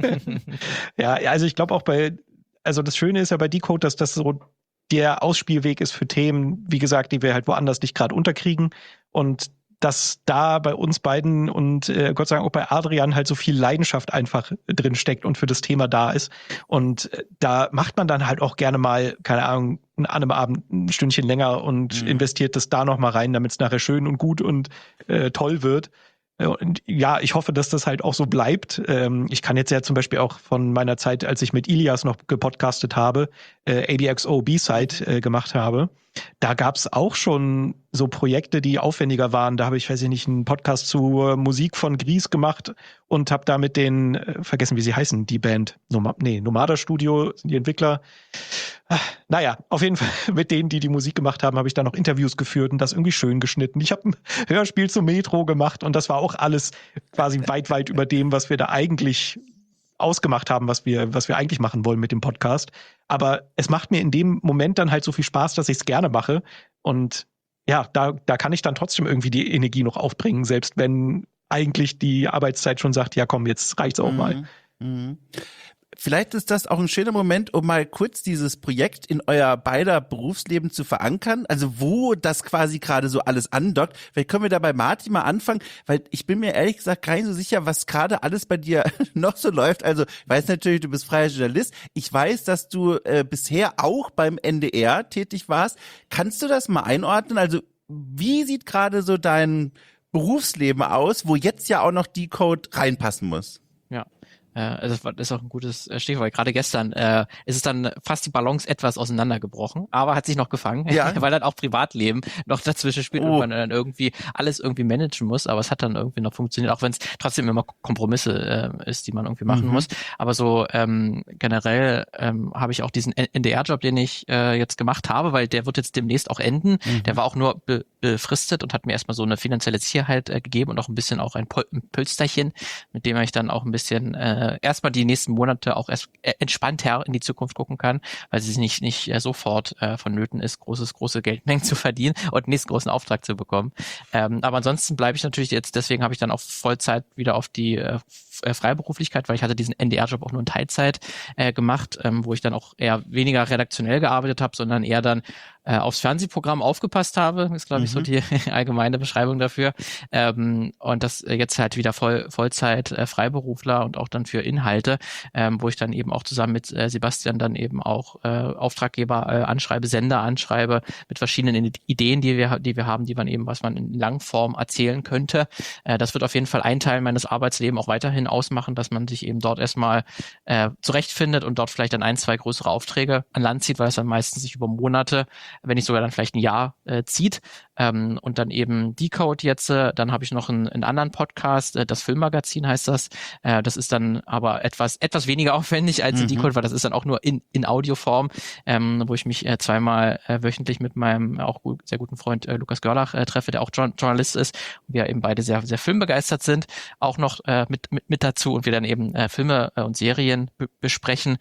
S3: Ja, also ich glaube auch bei, also das Schöne ist ja bei Decode, dass das so der Ausspielweg ist für Themen, wie gesagt, die wir halt woanders nicht gerade unterkriegen. Und dass da bei uns beiden und äh, Gott sei Dank auch bei Adrian halt so viel Leidenschaft einfach drin steckt und für das Thema da ist. Und äh, da macht man dann halt auch gerne mal, keine Ahnung, an einem Abend ein Stündchen länger und mhm. investiert das da noch mal rein, damit es nachher schön und gut und äh, toll wird. Und ja, ich hoffe, dass das halt auch so bleibt. Ähm, ich kann jetzt ja zum Beispiel auch von meiner Zeit, als ich mit Ilias noch gepodcastet habe, äh, A B X O B-Side äh, gemacht habe. Da gab's auch schon so Projekte, die aufwendiger waren. Da habe ich, weiß ich nicht, einen Podcast zu Musik von Gries gemacht und habe da mit den, äh, vergessen, wie sie heißen, die Band. Nom- nee, Nomada Studio sind die Entwickler. Ach, naja, auf jeden Fall mit denen, die die Musik gemacht haben, habe ich da noch Interviews geführt und das irgendwie schön geschnitten. Ich habe ein Hörspiel zum Metro gemacht und das war auch alles quasi weit, weit über dem, was wir da eigentlich ausgemacht haben, was wir, was wir eigentlich machen wollen mit dem Podcast. Aber es macht mir in dem Moment dann halt so viel Spaß, dass ich es gerne mache. Und ja, da, da kann ich dann trotzdem irgendwie die Energie noch aufbringen, selbst wenn eigentlich die Arbeitszeit schon sagt, ja komm, jetzt reicht's auch mhm. mal.
S1: Mhm. Vielleicht ist das auch ein schöner Moment, um mal kurz dieses Projekt in euer beider Berufsleben zu verankern. Also wo das quasi gerade so alles andockt. Vielleicht können wir da bei Martin mal anfangen, weil ich bin mir ehrlich gesagt gar nicht so sicher, was gerade alles bei dir noch so läuft. Also ich weiß natürlich, du bist freier Journalist. Ich weiß, dass du äh, bisher auch beim N D R tätig warst. Kannst du das mal einordnen? Also wie sieht gerade so dein Berufsleben aus, wo jetzt ja auch noch Decode reinpassen muss?
S2: Ja. Also das ist auch ein gutes Stichwort. Gerade gestern äh, ist es dann fast die Balance etwas auseinandergebrochen, aber hat sich noch gefangen, ja. weil dann auch Privatleben noch dazwischen spielt oh. und man dann irgendwie alles irgendwie managen muss, aber es hat dann irgendwie noch funktioniert, auch wenn es trotzdem immer Kompromisse äh, ist, die man irgendwie machen mhm. muss. Aber so ähm, generell ähm, habe ich auch diesen N D R-Job, den ich äh, jetzt gemacht habe, weil der wird jetzt demnächst auch enden. Mhm. Der war auch nur be- befristet und hat mir erstmal so eine finanzielle Sicherheit äh, gegeben und auch ein bisschen auch ein, Pol- ein Pölsterchen, mit dem ich dann auch ein bisschen äh, erstmal die nächsten Monate auch erst entspannter in die Zukunft gucken kann, weil es nicht nicht äh, sofort äh, vonnöten ist, großes große Geldmengen zu verdienen und den nächsten großen Auftrag zu bekommen. Ähm, aber ansonsten bleibe ich natürlich jetzt, deswegen habe ich dann auch Vollzeit wieder auf die äh, Freiberuflichkeit, weil ich hatte diesen N D R-Job auch nur in Teilzeit äh, gemacht, ähm, wo ich dann auch eher weniger redaktionell gearbeitet habe, sondern eher dann äh, aufs Fernsehprogramm aufgepasst habe, ist glaube ich mhm. so die allgemeine Beschreibung dafür. Ähm, und das äh, jetzt halt wieder voll Vollzeit äh, Freiberufler und auch dann für Inhalte, ähm, wo ich dann eben auch zusammen mit äh, Sebastian dann eben auch äh, Auftraggeber äh, anschreibe, Sender anschreibe mit verschiedenen Ideen, die wir die wir haben, die man eben, was man in Langform erzählen könnte. Äh, das wird auf jeden Fall ein Teil meines Arbeitslebens auch weiterhin ausmachen, dass man sich eben dort erstmal äh, zurechtfindet und dort vielleicht dann ein, zwei größere Aufträge an Land zieht, weil es dann meistens sich über Monate, wenn nicht sogar dann vielleicht ein Jahr äh, zieht. Ähm, und dann eben Decode jetzt, äh, dann habe ich noch einen, einen anderen Podcast, äh, das Filmmagazin heißt das. Äh, das ist dann aber etwas etwas weniger aufwendig als mhm. die Decode, weil das ist dann auch nur in in Audioform, ähm, wo ich mich äh, zweimal äh, wöchentlich mit meinem auch gut, sehr guten Freund äh, Lukas Görlach äh, treffe, der auch jo- Journalist ist und wir eben beide sehr sehr filmbegeistert sind, auch noch äh, mit, mit mit dazu und wir dann eben äh, Filme äh, und Serien b- besprechen.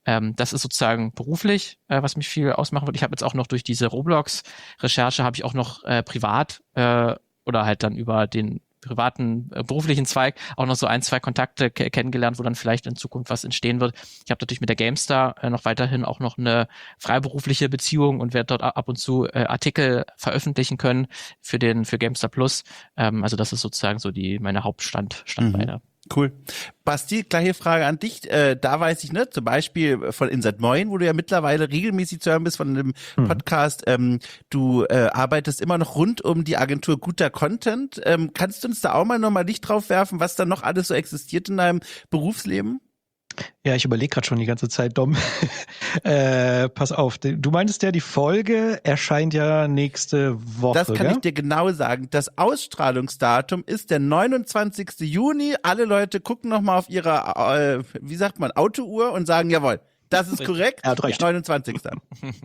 S2: Ähm, das ist sozusagen beruflich, äh, was mich viel ausmachen wird. Ich habe jetzt auch noch durch diese Roblox-Recherche habe ich auch noch äh, privat äh, oder halt dann über den privaten äh, beruflichen Zweig auch noch so ein, zwei Kontakte k- kennengelernt, wo dann vielleicht in Zukunft was entstehen wird. Ich habe natürlich mit der GameStar äh, noch weiterhin auch noch eine freiberufliche Beziehung und werde dort ab und zu äh, Artikel veröffentlichen können für den für GameStar Plus. Ähm, also das ist sozusagen so die meine Hauptstand Standbeine.
S1: Mhm. Cool. Basti, gleiche Frage an dich. Äh, da weiß ich nicht, zum Beispiel von Insert Moin, wo du ja mittlerweile regelmäßig zu hören bist von dem mhm. Podcast. Ähm, du äh, arbeitest immer noch rund um die Agentur Guter Content. Ähm, kannst du uns da auch mal nochmal Licht drauf werfen, was da noch alles so existiert in deinem Berufsleben?
S3: Ja, ich überlege gerade schon die ganze Zeit, Dom. äh, pass auf, du meintest ja, die Folge erscheint ja nächste Woche.
S1: Das kann
S3: gell?
S1: ich dir genau sagen. Das Ausstrahlungsdatum ist der neunundzwanzigsten Juni. Alle Leute gucken nochmal auf ihre, äh, wie sagt man, Autouhr und sagen, jawohl, das ist korrekt.
S3: Ja, recht.
S1: neunundzwanzigsten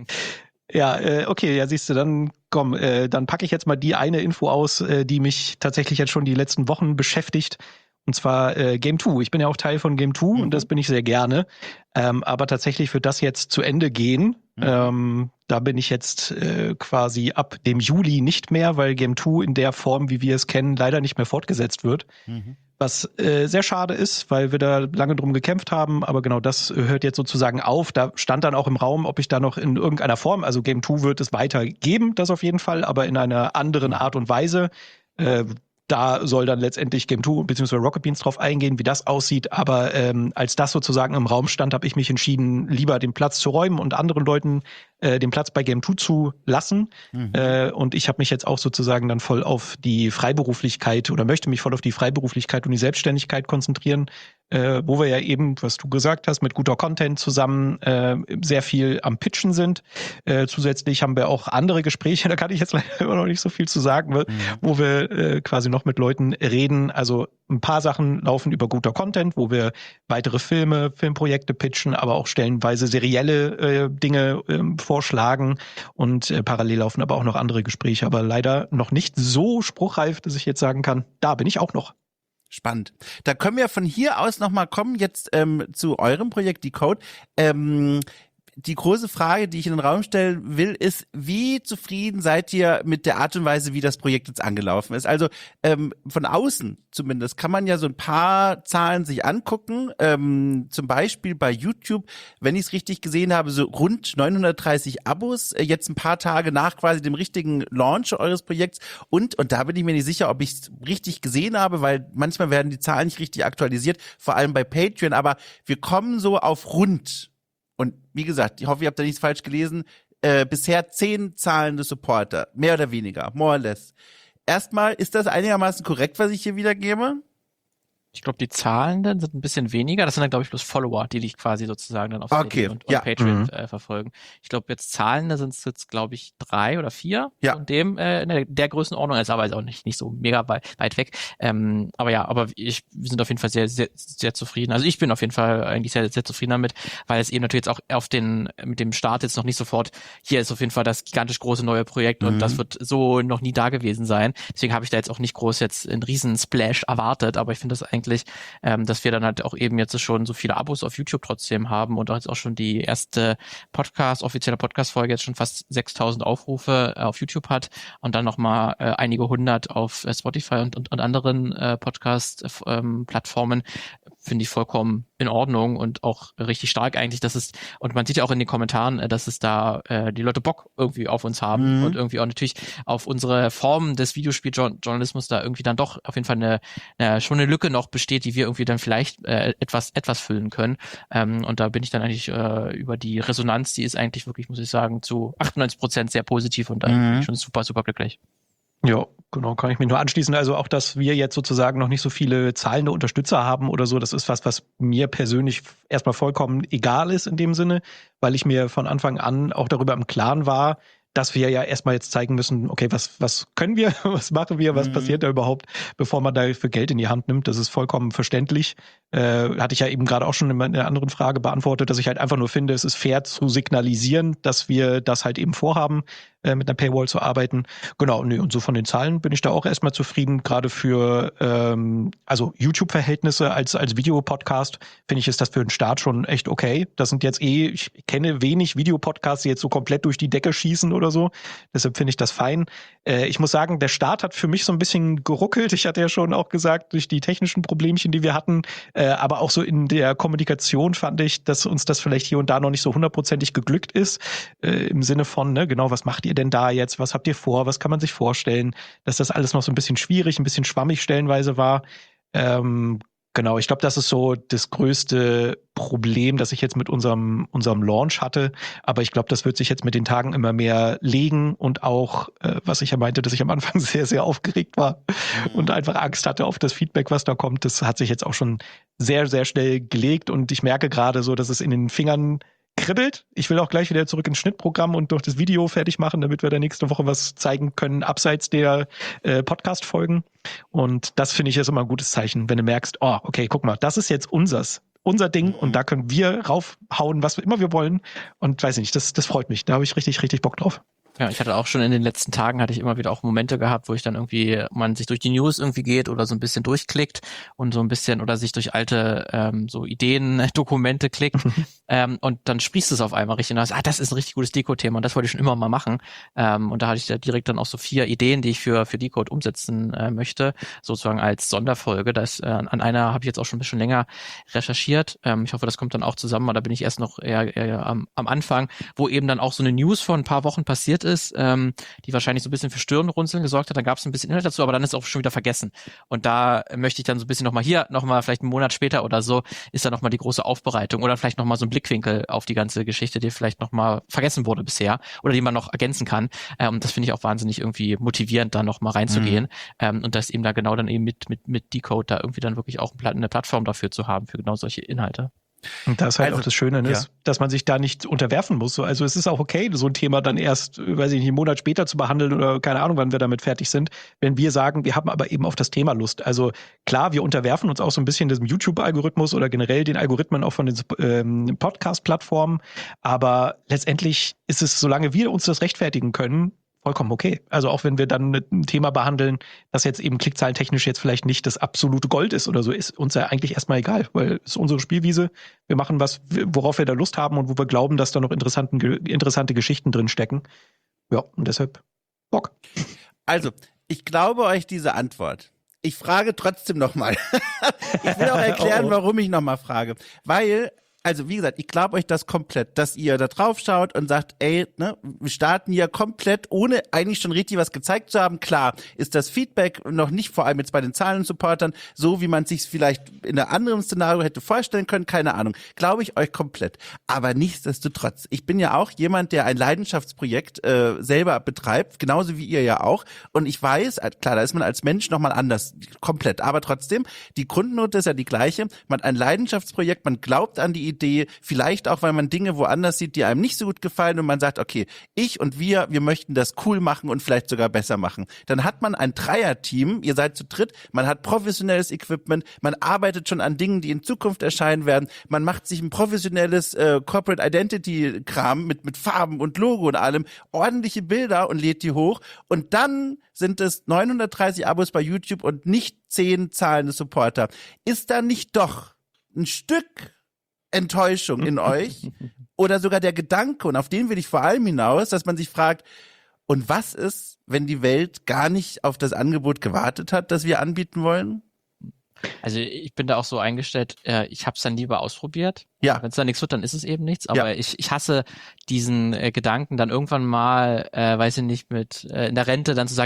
S3: Ja, äh, okay, ja, siehst du, dann komm, äh, dann packe ich jetzt mal die eine Info aus, äh, die mich tatsächlich jetzt schon die letzten Wochen beschäftigt. Und zwar äh, Game zwei. Ich bin ja auch Teil von Game zwei mhm. und das bin ich sehr gerne. Ähm, aber tatsächlich wird das jetzt zu Ende gehen. Mhm. Ähm, da bin ich jetzt äh, quasi ab dem Juli nicht mehr, weil Game zwei in der Form, wie wir es kennen, leider nicht mehr fortgesetzt wird. Mhm. Was äh, sehr schade ist, weil wir da lange drum gekämpft haben. Aber genau das hört jetzt sozusagen auf. Da stand dann auch im Raum, ob ich da noch in irgendeiner Form, also Game zwei wird es weiter geben, das auf jeden Fall, aber in einer anderen Art und Weise. Äh, Da soll dann letztendlich Game zwei bzw. Rocket Beans drauf eingehen, wie das aussieht. Aber ähm, als das sozusagen im Raum stand, habe ich mich entschieden, lieber den Platz zu räumen und anderen Leuten äh, den Platz bei Game zwei zu lassen. Mhm. Äh, und ich habe mich jetzt auch sozusagen dann voll auf die Freiberuflichkeit oder möchte mich voll auf die Freiberuflichkeit und die Selbstständigkeit konzentrieren, äh, wo wir ja eben, was du gesagt hast, mit guter Content zusammen äh, sehr viel am Pitchen sind. Äh, zusätzlich haben wir auch andere Gespräche, da kann ich jetzt leider immer noch nicht so viel zu sagen, mhm. wo wir äh, quasi noch mit Leuten reden. Also ein paar Sachen laufen über guter Content, wo wir weitere Filme, Filmprojekte pitchen, aber auch stellenweise serielle äh, Dinge äh, vorschlagen und äh, parallel laufen aber auch noch andere Gespräche, aber leider noch nicht so spruchreif, dass ich jetzt sagen kann, da bin ich auch noch.
S1: Spannend. Da können wir von hier aus nochmal kommen, jetzt ähm, zu eurem Projekt Decode. Ähm, die große Frage, die ich in den Raum stellen will, ist, wie zufrieden seid ihr mit der Art und Weise, wie das Projekt jetzt angelaufen ist? Also ähm, von außen zumindest kann man ja so ein paar Zahlen sich angucken. Ähm, zum Beispiel bei YouTube, wenn ich es richtig gesehen habe, so rund neunhundertdreißig Abos, äh, jetzt ein paar Tage nach quasi dem richtigen Launch eures Projekts. Und, und da bin ich mir nicht sicher, ob ich es richtig gesehen habe, weil manchmal werden die Zahlen nicht richtig aktualisiert, vor allem bei Patreon. Aber wir kommen so auf rund. Und wie gesagt, ich hoffe, ihr habt da nichts falsch gelesen, äh, bisher zehn zahlende Supporter, mehr oder weniger, more or less. Erstmal, ist das einigermaßen korrekt, was ich hier wiedergebe?
S2: Ich glaube, die Zahlenden sind ein bisschen weniger. Das sind dann, glaube ich, bloß Follower, die dich quasi sozusagen dann auf
S1: okay.
S2: und, und
S1: ja.
S2: Patreon
S1: mhm.
S2: äh, verfolgen. Ich glaube, jetzt Zahlende sind es jetzt, glaube ich, drei oder vier
S1: ja.
S2: von dem äh, in der, der Größenordnung. Ist aber auch nicht, nicht so mega weit, weit weg. Ähm, aber ja, aber ich, wir sind auf jeden Fall sehr, sehr, sehr zufrieden. Also ich bin auf jeden Fall eigentlich sehr, sehr zufrieden damit, weil es eben natürlich jetzt auch auf den, mit dem Start jetzt noch nicht sofort, hier ist auf jeden Fall das gigantisch große neue Projekt mhm. und das wird so noch nie da gewesen sein. Deswegen habe ich da jetzt auch nicht groß jetzt einen riesen Splash erwartet, aber ich finde das eigentlich, ähm, dass wir dann halt auch eben jetzt schon so viele Abos auf YouTube trotzdem haben und auch jetzt auch schon die erste Podcast, offizielle Podcast-Folge jetzt schon fast sechstausend Aufrufe äh, auf YouTube hat und dann nochmal äh, einige hundert auf äh, Spotify und, und, und anderen äh, Podcast-Plattformen, ähm, finde ich vollkommen in Ordnung und auch richtig stark eigentlich, dass es, und man sieht ja auch in den Kommentaren, äh, dass es da äh, die Leute Bock irgendwie auf uns haben mhm. und irgendwie auch natürlich auf unsere Form des Videospieljournalismus da irgendwie dann doch auf jeden Fall eine, eine schon eine Lücke noch besteht, die wir irgendwie dann vielleicht äh, etwas etwas füllen können. Ähm, und da bin ich dann eigentlich äh, über die Resonanz, die ist eigentlich wirklich, muss ich sagen, zu achtundneunzig Prozent sehr positiv und da mhm. bin ich schon super, super glücklich.
S3: Ja, genau, kann ich mich nur anschließen. Also auch, dass wir jetzt sozusagen noch nicht so viele zahlende Unterstützer haben oder so, das ist was, was mir persönlich erstmal vollkommen egal ist in dem Sinne, weil ich mir von Anfang an auch darüber im Klaren war, dass wir ja erstmal jetzt zeigen müssen, okay, was, was können wir, was machen wir, was mhm. passiert da überhaupt, bevor man dafür Geld in die Hand nimmt. Das ist vollkommen verständlich. Äh, hatte ich ja eben gerade auch schon in einer anderen Frage beantwortet, dass ich halt einfach nur finde, es ist fair zu signalisieren, dass wir das halt eben vorhaben, äh, mit einer Paywall zu arbeiten. Genau, nö, und so von den Zahlen bin ich da auch erstmal zufrieden, gerade für ähm, also YouTube-Verhältnisse als, als Videopodcast, finde ich, ist das für den Start schon echt okay. Das sind jetzt eh, ich kenne wenig Videopodcasts, die jetzt so komplett durch die Decke schießen oder so. Deshalb finde ich das fein. Äh, ich muss sagen, der Start hat für mich so ein bisschen geruckelt. Ich hatte ja schon auch gesagt, durch die technischen Problemchen, die wir hatten, äh, aber auch so in der Kommunikation fand ich, dass uns das vielleicht hier und da noch nicht so hundertprozentig geglückt ist. Äh, im Sinne von, ne, genau, was macht ihr denn da jetzt? Was habt ihr vor? Was kann man sich vorstellen? Dass das alles noch so ein bisschen schwierig, ein bisschen schwammig stellenweise war. Ähm, Genau, ich glaube, das ist so das größte Problem, das ich jetzt mit unserem unserem Launch hatte. Aber ich glaube, das wird sich jetzt mit den Tagen immer mehr legen und auch, äh, was ich ja meinte, dass ich am Anfang sehr, sehr aufgeregt war mhm. und einfach Angst hatte auf das Feedback, was da kommt. Das hat sich jetzt auch schon sehr, sehr schnell gelegt und ich merke gerade so, dass es in den Fingern kribbelt. Ich will auch gleich wieder zurück ins Schnittprogramm und durch das Video fertig machen, damit wir da nächste Woche was zeigen können, abseits der äh, Podcast-Folgen. Und das finde ich ist immer ein gutes Zeichen, wenn du merkst, oh, okay, guck mal, das ist jetzt unsers, unser Ding mhm. und da können wir raufhauen, was immer wir wollen. Und weiß ich nicht, das, das freut mich. Da habe ich richtig, richtig Bock drauf.
S2: Ja, ich hatte auch schon in den letzten Tagen, hatte ich immer wieder auch Momente gehabt, wo ich dann irgendwie, man sich durch die News irgendwie geht oder so ein bisschen durchklickt und so ein bisschen oder sich durch alte ähm, so Ideen-Dokumente klickt ähm, und dann sprießt es auf einmal richtig und dann sagst, ah, das ist ein richtig gutes Decode-Thema und das wollte ich schon immer mal machen ähm, und da hatte ich da direkt dann auch so vier Ideen, die ich für für Decode umsetzen äh, möchte, sozusagen als Sonderfolge. Das äh, an einer habe ich jetzt auch schon ein bisschen länger recherchiert. Ähm, ich hoffe, das kommt dann auch zusammen, aber da bin ich erst noch eher, eher am, am Anfang, wo eben dann auch so eine News vor ein paar Wochen passiert ist, ähm, die wahrscheinlich so ein bisschen für Stirnrunzeln gesorgt hat. Dann gab es ein bisschen Inhalt dazu, aber dann ist es auch schon wieder vergessen. Und da möchte ich dann so ein bisschen nochmal hier, nochmal vielleicht einen Monat später oder so, ist da nochmal die große Aufbereitung oder vielleicht nochmal so ein Blickwinkel auf die ganze Geschichte, die vielleicht nochmal vergessen wurde bisher oder die man noch ergänzen kann. Ähm, das finde ich auch wahnsinnig irgendwie motivierend, da nochmal reinzugehen. Mhm. Ähm, und das eben da genau dann eben mit, mit, mit Decode da irgendwie dann wirklich auch eine Plattform dafür zu haben, für genau solche Inhalte.
S3: Und das ist halt
S1: also,
S3: auch das Schöne, ne? Ja. Dass man sich da nicht unterwerfen muss. Also es ist auch okay, so ein Thema dann erst, weiß ich nicht, einen Monat später zu behandeln oder keine Ahnung, wann wir damit fertig sind, wenn wir sagen, wir haben aber eben auf das Thema Lust. Also klar, wir unterwerfen uns auch so ein bisschen diesem YouTube-Algorithmus oder generell den Algorithmen auch von den ähm, Podcast-Plattformen, aber letztendlich ist es, solange wir uns das rechtfertigen können, vollkommen okay. Also auch wenn wir dann ein Thema behandeln, das jetzt eben klickzahlentechnisch jetzt vielleicht nicht das absolute Gold ist oder so, ist uns ja eigentlich erstmal egal, weil es ist unsere Spielwiese. Wir machen was, worauf wir da Lust haben und wo wir glauben, dass da noch interessanten, interessante Geschichten drin stecken. Ja, und deshalb Bock.
S1: Also, ich glaube euch diese Antwort. Ich frage trotzdem nochmal. Ich will auch erklären, oh, oh. warum ich nochmal frage. Weil Also wie gesagt, ich glaube euch das komplett, dass ihr da drauf schaut und sagt, ey, ne, wir starten hier komplett, ohne eigentlich schon richtig was gezeigt zu haben. Klar, ist das Feedback noch nicht, vor allem jetzt bei den Zahlen-Supportern, so wie man es sich vielleicht in einem anderen Szenario hätte vorstellen können, keine Ahnung. Glaube ich euch komplett. Aber nichtsdestotrotz, ich bin ja auch jemand, der ein Leidenschaftsprojekt äh, selber betreibt, genauso wie ihr ja auch. Und ich weiß, klar, da ist man als Mensch nochmal anders, komplett. Aber trotzdem, die Grundnote ist ja die gleiche. Man hat ein Leidenschaftsprojekt, man glaubt an die Idee, vielleicht auch, weil man Dinge woanders sieht, die einem nicht so gut gefallen und man sagt, okay, ich und wir, wir möchten das cool machen und vielleicht sogar besser machen. Dann hat man ein Dreier-Team, ihr seid zu dritt, man hat professionelles Equipment, man arbeitet schon an Dingen, die in Zukunft erscheinen werden, man macht sich ein professionelles äh, Corporate Identity-Kram mit, mit Farben und Logo und allem, ordentliche Bilder und lädt die hoch und dann sind es neunhundertdreißig Abos bei YouTube und nicht zehn zahlende Supporter. Ist da nicht doch ein Stück Enttäuschung in euch oder sogar der Gedanke, und auf den will ich vor allem hinaus, dass man sich fragt, und was ist, wenn die Welt gar nicht auf das Angebot gewartet hat, das wir anbieten wollen?
S2: Also ich bin da auch so eingestellt, äh, ich habe es dann lieber ausprobiert.
S1: Ja.
S2: Wenn es dann nichts wird, dann ist es eben nichts. Aber
S1: ja.
S2: ich, ich hasse diesen äh, Gedanken, dann irgendwann mal, äh, weiß ich nicht, mit äh, in der Rente dann zu sagen, ach,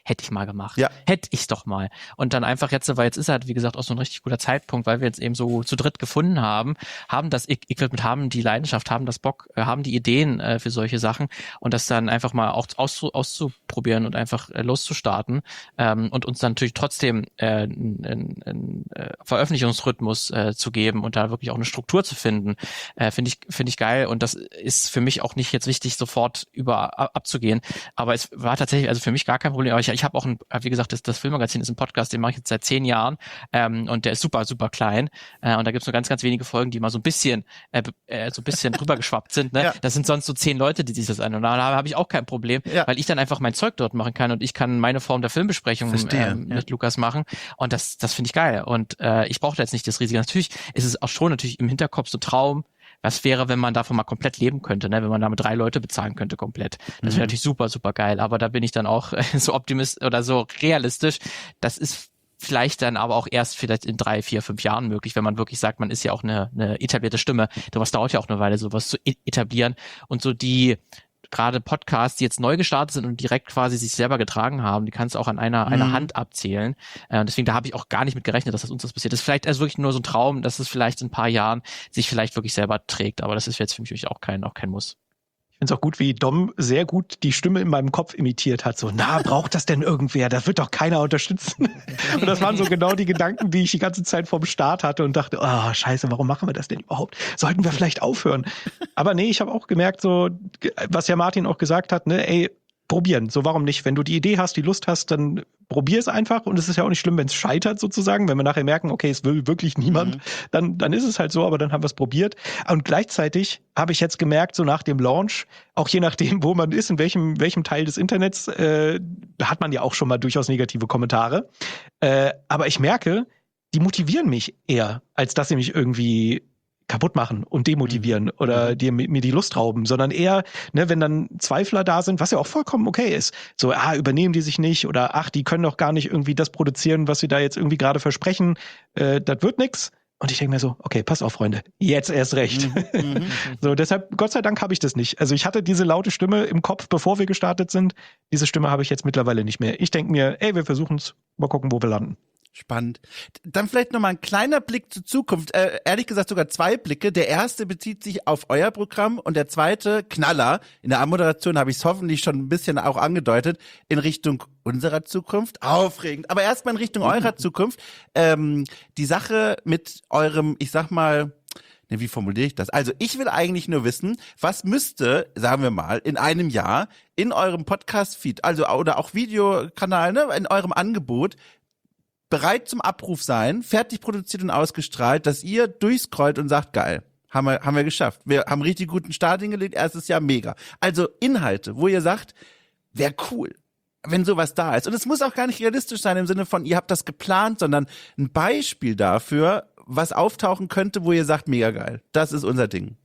S2: hätte ich mal gemacht.
S1: Ja.
S2: Hätte ich doch mal. Und dann einfach jetzt, weil jetzt ist halt, wie gesagt, auch so ein richtig guter Zeitpunkt, weil wir jetzt eben so zu dritt gefunden haben, haben das E- Equipment, haben die Leidenschaft, haben das Bock, äh, haben die Ideen äh, für solche Sachen und das dann einfach mal auch auszu- auszuprobieren und einfach äh, loszustarten ähm, und uns dann natürlich trotzdem äh, einen ein, äh, Veröffentlichungsrhythmus äh, zu geben und da wirklich auch eine Struktur zu finden, äh, finde ich finde ich geil und das ist für mich auch nicht jetzt wichtig, sofort über ab, abzugehen, aber es war tatsächlich also für mich gar kein Problem, aber ich, ich habe auch ein, wie gesagt, das, das Filmmagazin ist ein Podcast, den mache ich jetzt seit zehn Jahren ähm, und der ist super, super klein äh, und da gibt's nur ganz, ganz wenige Folgen, die mal so ein bisschen äh, äh, so ein bisschen drüber geschwappt sind, ne?
S1: Ja.
S2: Das sind sonst so zehn Leute, die sich das an und da habe ich auch kein Problem,
S1: Ja.
S2: weil ich dann einfach mein Zeug dort machen kann und ich kann meine Form der Filmbesprechung
S1: Verstehe,
S2: ähm,
S1: ja.
S2: mit Lukas machen und das das finde ich geil und äh, ich brauche da jetzt nicht das Riesige. Natürlich ist es auch schon natürlich im Hinterkopf so Traum, was wäre, wenn man davon mal komplett leben könnte, ne? Wenn man damit drei Leute bezahlen könnte komplett. Das wäre
S1: Mhm.
S2: natürlich super, super geil. Aber da bin ich dann auch so optimist oder so realistisch. Das ist vielleicht dann aber auch erst vielleicht in drei, vier, fünf Jahren möglich, wenn man wirklich sagt, man ist ja auch eine, eine etablierte Stimme. Sowas dauert ja auch eine Weile, sowas zu e- etablieren. Und so die gerade Podcasts, die jetzt neu gestartet sind und direkt quasi sich selber getragen haben, die kannst du auch an einer, einer
S1: Mhm.
S2: Hand abzählen. Äh, und deswegen, da habe ich auch gar nicht mit gerechnet, dass das uns das passiert. Das ist vielleicht also wirklich nur so ein Traum, dass es vielleicht in ein paar Jahren sich vielleicht wirklich selber trägt. Aber das ist jetzt für mich auch kein, auch kein Muss.
S3: Ich finde es auch gut, wie Dom sehr gut die Stimme in meinem Kopf imitiert hat. So, na, braucht das denn irgendwer? Das wird doch keiner unterstützen. Und das waren so genau die Gedanken, die ich die ganze Zeit vom Start hatte und dachte, oh, scheiße, warum machen wir das denn überhaupt? Sollten wir vielleicht aufhören? Aber nee, ich habe auch gemerkt, so, was ja Martin auch gesagt hat, ne, ey, probieren. So, warum nicht? Wenn du die Idee hast, die Lust hast, dann probier es einfach. Und es ist ja auch nicht schlimm, wenn es scheitert sozusagen. Wenn wir nachher merken, okay, es will wirklich niemand,
S1: Mhm.
S3: dann, dann ist es halt so, aber dann haben wir es probiert. Und gleichzeitig habe ich jetzt gemerkt, so nach dem Launch, auch je nachdem, wo man ist, in welchem, welchem Teil des Internets, äh, hat man ja auch schon mal durchaus negative Kommentare. Äh, aber ich merke, die motivieren mich eher, als dass sie mich irgendwie kaputt machen und demotivieren oder dir, mir die Lust rauben, sondern eher, ne, wenn dann Zweifler da sind, was ja auch vollkommen okay ist, so, ah, übernehmen die sich nicht oder ach, die können doch gar nicht irgendwie das produzieren, was sie da jetzt irgendwie gerade versprechen, äh, das wird nix. Und ich denke mir so, okay, pass auf, Freunde, jetzt erst recht.
S1: Mhm.
S3: So, deshalb, Gott sei Dank habe ich das nicht. Also ich hatte diese laute Stimme im Kopf, bevor wir gestartet sind. Diese Stimme habe ich jetzt mittlerweile nicht mehr. Ich denke mir, ey, wir versuchen es, mal gucken, wo wir landen.
S1: Spannend. Dann vielleicht nochmal ein kleiner Blick zur Zukunft. Äh, ehrlich gesagt sogar zwei Blicke. Der erste bezieht sich auf euer Programm und der zweite, Knaller, in der Anmoderation habe ich es hoffentlich schon ein bisschen auch angedeutet, in Richtung unserer Zukunft. Aufregend. Aber erstmal in Richtung eurer Zukunft. Ähm, die Sache mit eurem, ich sag mal, ne, wie formuliere ich das? Also ich will eigentlich nur wissen, was müsste, sagen wir mal, in einem Jahr in eurem Podcast-Feed, also oder auch Videokanal, ne, in eurem Angebot bereit zum Abruf sein, fertig produziert und ausgestrahlt, dass ihr durchscrollt und sagt, geil, haben wir, haben wir geschafft. Wir haben richtig guten Start hingelegt, erstes Jahr mega. Also Inhalte, wo ihr sagt, wäre cool, wenn sowas da ist. Und es muss auch gar nicht realistisch sein im Sinne von, ihr habt das geplant, sondern ein Beispiel dafür, was auftauchen könnte, wo ihr sagt, mega geil. Das ist unser Ding.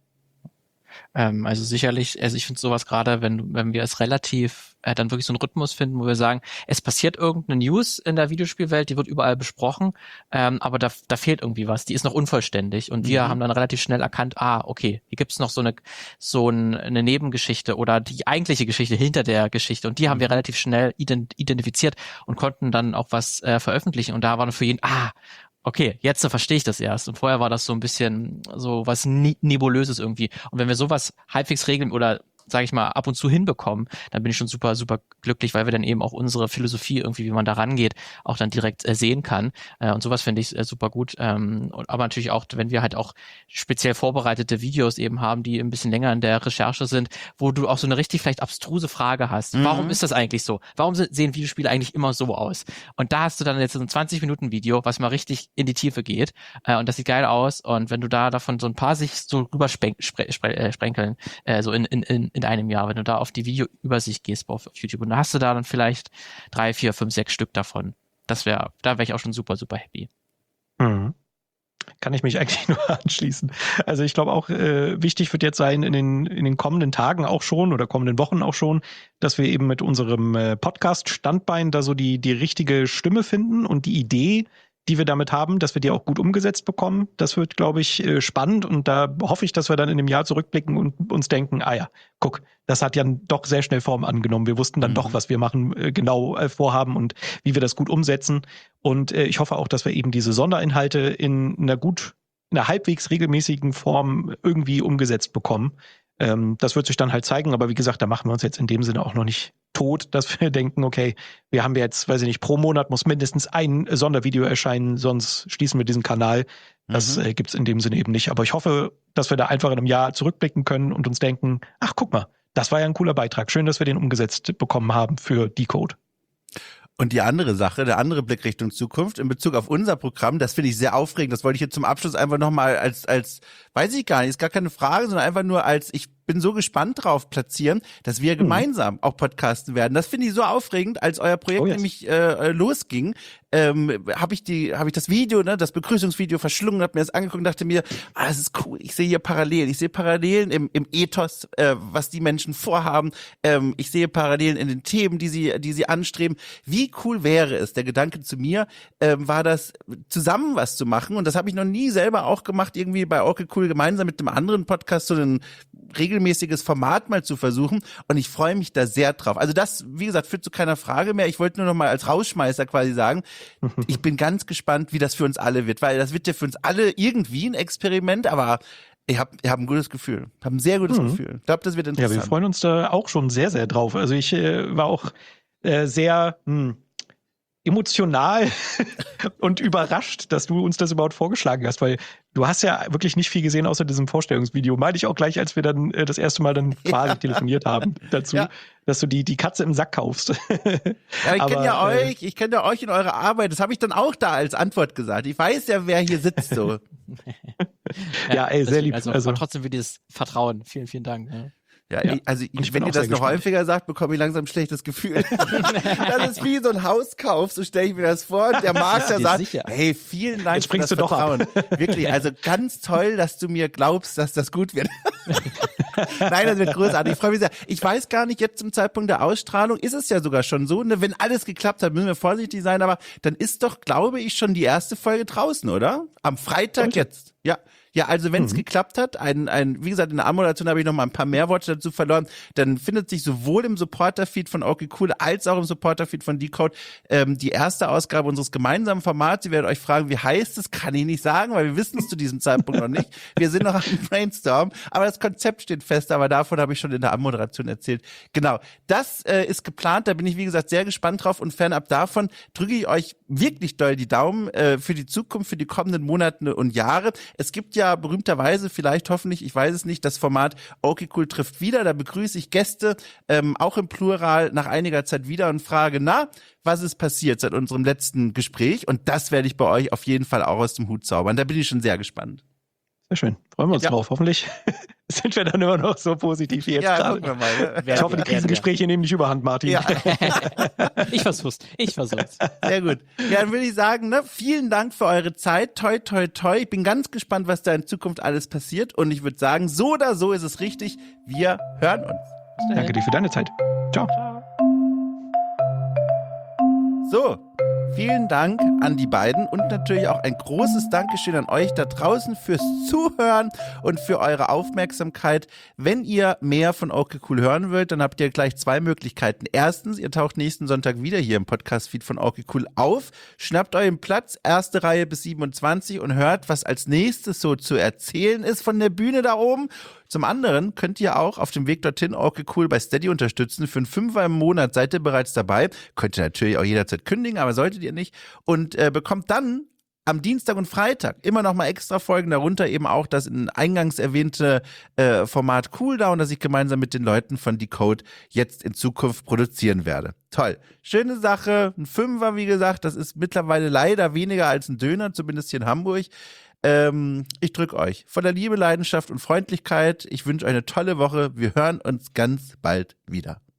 S2: Ähm, also sicherlich, also ich finde sowas gerade, wenn, wenn wir es relativ äh, dann wirklich so einen Rhythmus finden, wo wir sagen, es passiert irgendeine News in der Videospielwelt, die wird überall besprochen, ähm, aber da, da fehlt irgendwie was, die ist noch unvollständig und wir
S1: Mhm.
S2: haben dann relativ schnell erkannt, ah, okay, hier gibt's noch so eine so ein, eine Nebengeschichte oder die eigentliche Geschichte hinter der Geschichte und die haben wir
S1: Mhm.
S2: relativ schnell ident- identifiziert und konnten dann auch was äh, veröffentlichen und da war dann für jeden, ah, okay, jetzt verstehe ich das erst. Und vorher war das so ein bisschen so was Ni- Nebulöses irgendwie. Und wenn wir sowas halbwegs regeln oder, sage ich mal, ab und zu hinbekommen, dann bin ich schon super, super glücklich, weil wir dann eben auch unsere Philosophie irgendwie, wie man da rangeht, auch dann direkt äh, sehen kann. Äh, und sowas finde ich äh, super gut. Ähm, und, aber natürlich auch, wenn wir halt auch speziell vorbereitete Videos eben haben, die ein bisschen länger in der Recherche sind, wo du auch so eine richtig vielleicht abstruse Frage hast.
S1: Mhm.
S2: Warum ist das eigentlich so? Warum se- sehen Videospiele eigentlich immer so aus? Und da hast du dann jetzt so ein zwanzig Minuten Video, was mal richtig in die Tiefe geht. Äh, und das sieht geil aus. Und wenn du da davon so ein paar sich so rüber spren spre spre äh, sprenkeln, äh, so in, in, in in einem Jahr, wenn du da auf die Videoübersicht gehst auf, auf YouTube und da hast du da dann vielleicht drei, vier, fünf, sechs Stück davon. Das wäre, da wäre ich auch schon super, super happy.
S3: Mhm. Kann ich mich eigentlich nur anschließen. Also ich glaube auch, äh, wichtig wird jetzt sein, in den, in den kommenden Tagen auch schon oder kommenden Wochen auch schon, dass wir eben mit unserem äh, Podcast-Standbein da so die, die richtige Stimme finden und die Idee, die wir damit haben, dass wir die auch gut umgesetzt bekommen. Das wird, glaube ich, spannend und da hoffe ich, dass wir dann in dem Jahr zurückblicken und uns denken, ah ja, guck, das hat ja doch sehr schnell Form angenommen. Wir wussten dann mhm. doch, was wir machen, genau vorhaben und wie wir das gut umsetzen. Und ich hoffe auch, dass wir eben diese Sonderinhalte in einer gut, in einer halbwegs regelmäßigen Form irgendwie umgesetzt bekommen. Ähm, das wird sich dann halt zeigen, aber wie gesagt, da machen wir uns jetzt in dem Sinne auch noch nicht tot, dass wir denken, okay, wir haben jetzt, weiß ich nicht, pro Monat muss mindestens ein Sondervideo erscheinen, sonst schließen wir diesen Kanal. Das mhm. äh, gibt's in dem Sinne eben nicht. Aber ich hoffe, dass wir da einfach in einem Jahr zurückblicken können und uns denken, ach, guck mal, das war ja ein cooler Beitrag. Schön, dass wir den umgesetzt bekommen haben für Decode.
S1: Und die andere Sache, der andere Blick Richtung Zukunft in Bezug auf unser Programm, das finde ich sehr aufregend. Das wollte ich jetzt zum Abschluss einfach nochmal als, als, weiß ich gar nicht, ist gar keine Frage, sondern einfach nur als, ich bin so gespannt drauf platzieren, dass wir mhm. gemeinsam auch podcasten werden. Das finde ich so aufregend, als euer Projekt oh, yes. nämlich äh, losging, ähm, habe ich die, habe ich das Video, ne, das Begrüßungsvideo verschlungen, habe mir das angeguckt und dachte mir, ah, das ist cool. Ich sehe hier Parallelen, ich sehe Parallelen im, im Ethos, äh, was die Menschen vorhaben. Ähm, ich sehe Parallelen in den Themen, die sie, die sie anstreben. Wie cool wäre es? Der Gedanke zu mir ähm, war das, zusammen was zu machen. Und das habe ich noch nie selber auch gemacht, irgendwie bei Okay Cool gemeinsam mit einem anderen Podcast so einen regelmäßiges Format mal zu versuchen und ich freue mich da sehr drauf. Also das, wie gesagt, führt zu keiner Frage mehr. Ich wollte nur noch mal als Rausschmeißer quasi sagen, ich bin ganz gespannt, wie das für uns alle wird, weil das wird ja für uns alle irgendwie ein Experiment, aber ich habe ich hab ein gutes Gefühl, habe ein sehr gutes mhm. Gefühl. Ich glaube, das wird interessant.
S3: Ja, wir freuen uns da auch schon sehr, sehr drauf. Also ich äh, war auch äh, sehr mh, emotional und überrascht, dass du uns das überhaupt vorgeschlagen hast, weil du hast ja wirklich nicht viel gesehen außer diesem Vorstellungsvideo. Meinte ich auch gleich, als wir dann äh, das erste Mal dann quasi ja. telefoniert haben dazu, ja. dass du die die Katze im Sack kaufst.
S1: Ja, ich kenne ja äh, euch, ich kenne ja euch in eurer Arbeit. Das habe ich dann auch da als Antwort gesagt. Ich weiß ja, wer hier sitzt so.
S3: ja, ja, ey, sehr lieb.
S2: Also, also trotzdem für dieses Vertrauen. Vielen, vielen Dank. Ja.
S1: Ja, ja, also ich, wenn ihr das noch gespannt. häufiger sagt, bekomme ich langsam ein schlechtes Gefühl. Das ist wie so ein Hauskauf, so stelle ich mir das vor. Und der Makler sagt, sicher. Hey, vielen Dank
S3: Jetzt
S1: für das
S3: du
S1: Vertrauen.
S3: Doch ab.
S1: Wirklich, also ganz toll, dass du mir glaubst, dass das gut wird. Nein, das wird großartig. Ich freue mich sehr. Ich weiß gar nicht, jetzt zum Zeitpunkt der Ausstrahlung ist es ja sogar schon so, ne, wenn alles geklappt hat, müssen wir vorsichtig sein, aber dann ist doch, glaube ich, schon die erste Folge draußen, oder? Am Freitag Und? jetzt. Ja. Ja, also wenn es mhm. geklappt hat, ein, ein, wie gesagt, in der Anmoderation habe ich noch mal ein paar mehr Worte dazu verloren, dann findet sich sowohl im Supporter-Feed von Okay Cool als auch im Supporter-Feed von Decode ähm, die erste Ausgabe unseres gemeinsamen Formats. Sie werden euch fragen, wie heißt es? Kann ich nicht sagen, weil wir wissen es zu diesem Zeitpunkt noch nicht. Wir sind noch am Brainstorm, aber das Konzept steht fest, aber davon habe ich schon in der Anmoderation erzählt. Genau, das äh, ist geplant, da bin ich, wie gesagt, sehr gespannt drauf und fernab davon drücke ich euch wirklich doll die Daumen äh, für die Zukunft, für die kommenden Monate und Jahre. Es gibt ja ja berühmterweise, vielleicht hoffentlich, ich weiß es nicht, das Format Okay Cool trifft wieder. Da begrüße ich Gäste, ähm, auch im Plural, nach einiger Zeit wieder und frage, na, was ist passiert seit unserem letzten Gespräch? Und das werde ich bei euch auf jeden Fall auch aus dem Hut zaubern. Da bin ich schon sehr gespannt.
S3: Sehr schön. Freuen wir uns ja. drauf. Hoffentlich sind wir dann immer noch so positiv wie jetzt
S1: ja,
S3: gerade.
S1: Wir mal,
S3: ne? Ich hoffe, die Krisengespräche nehmen nicht überhand, Martin.
S2: Ja. Ich versuch's. Ich versuch's.
S1: Sehr gut. Ja, dann würde ich sagen, ne, vielen Dank für eure Zeit. Toi, toi, toi. Ich bin ganz gespannt, was da in Zukunft alles passiert. Und ich würde sagen, so oder so ist es richtig. Wir hören uns.
S3: Danke dir für deine Zeit. Ciao. Ciao.
S1: So. Vielen Dank an die beiden und natürlich auch ein großes Dankeschön an euch da draußen fürs Zuhören und für eure Aufmerksamkeit. Wenn ihr mehr von Okay Cool hören wollt, dann habt ihr gleich zwei Möglichkeiten. Erstens, ihr taucht nächsten Sonntag wieder hier im Podcast-Feed von Okay Cool auf, schnappt euren Platz, erste Reihe bis siebenundzwanzig und hört, was als nächstes so zu erzählen ist von der Bühne da oben. Zum anderen könnt ihr auch auf dem Weg dorthin Okay Cool bei Steady unterstützen. Für einen Fünfer im Monat seid ihr bereits dabei. Könnt ihr natürlich auch jederzeit kündigen, aber solltet ihr nicht. Und äh, bekommt dann am Dienstag und Freitag immer noch mal extra Folgen, darunter eben auch das in eingangs erwähnte äh, Format Cooldown, das ich gemeinsam mit den Leuten von Decode jetzt in Zukunft produzieren werde. Toll. Schöne Sache. Ein Fünfer, wie gesagt, das ist mittlerweile leider weniger als ein Döner, zumindest hier in Hamburg. Ähm, ich drücke euch voller Liebe, Leidenschaft und Freundlichkeit. Ich wünsche euch eine tolle Woche. Wir hören uns ganz bald wieder.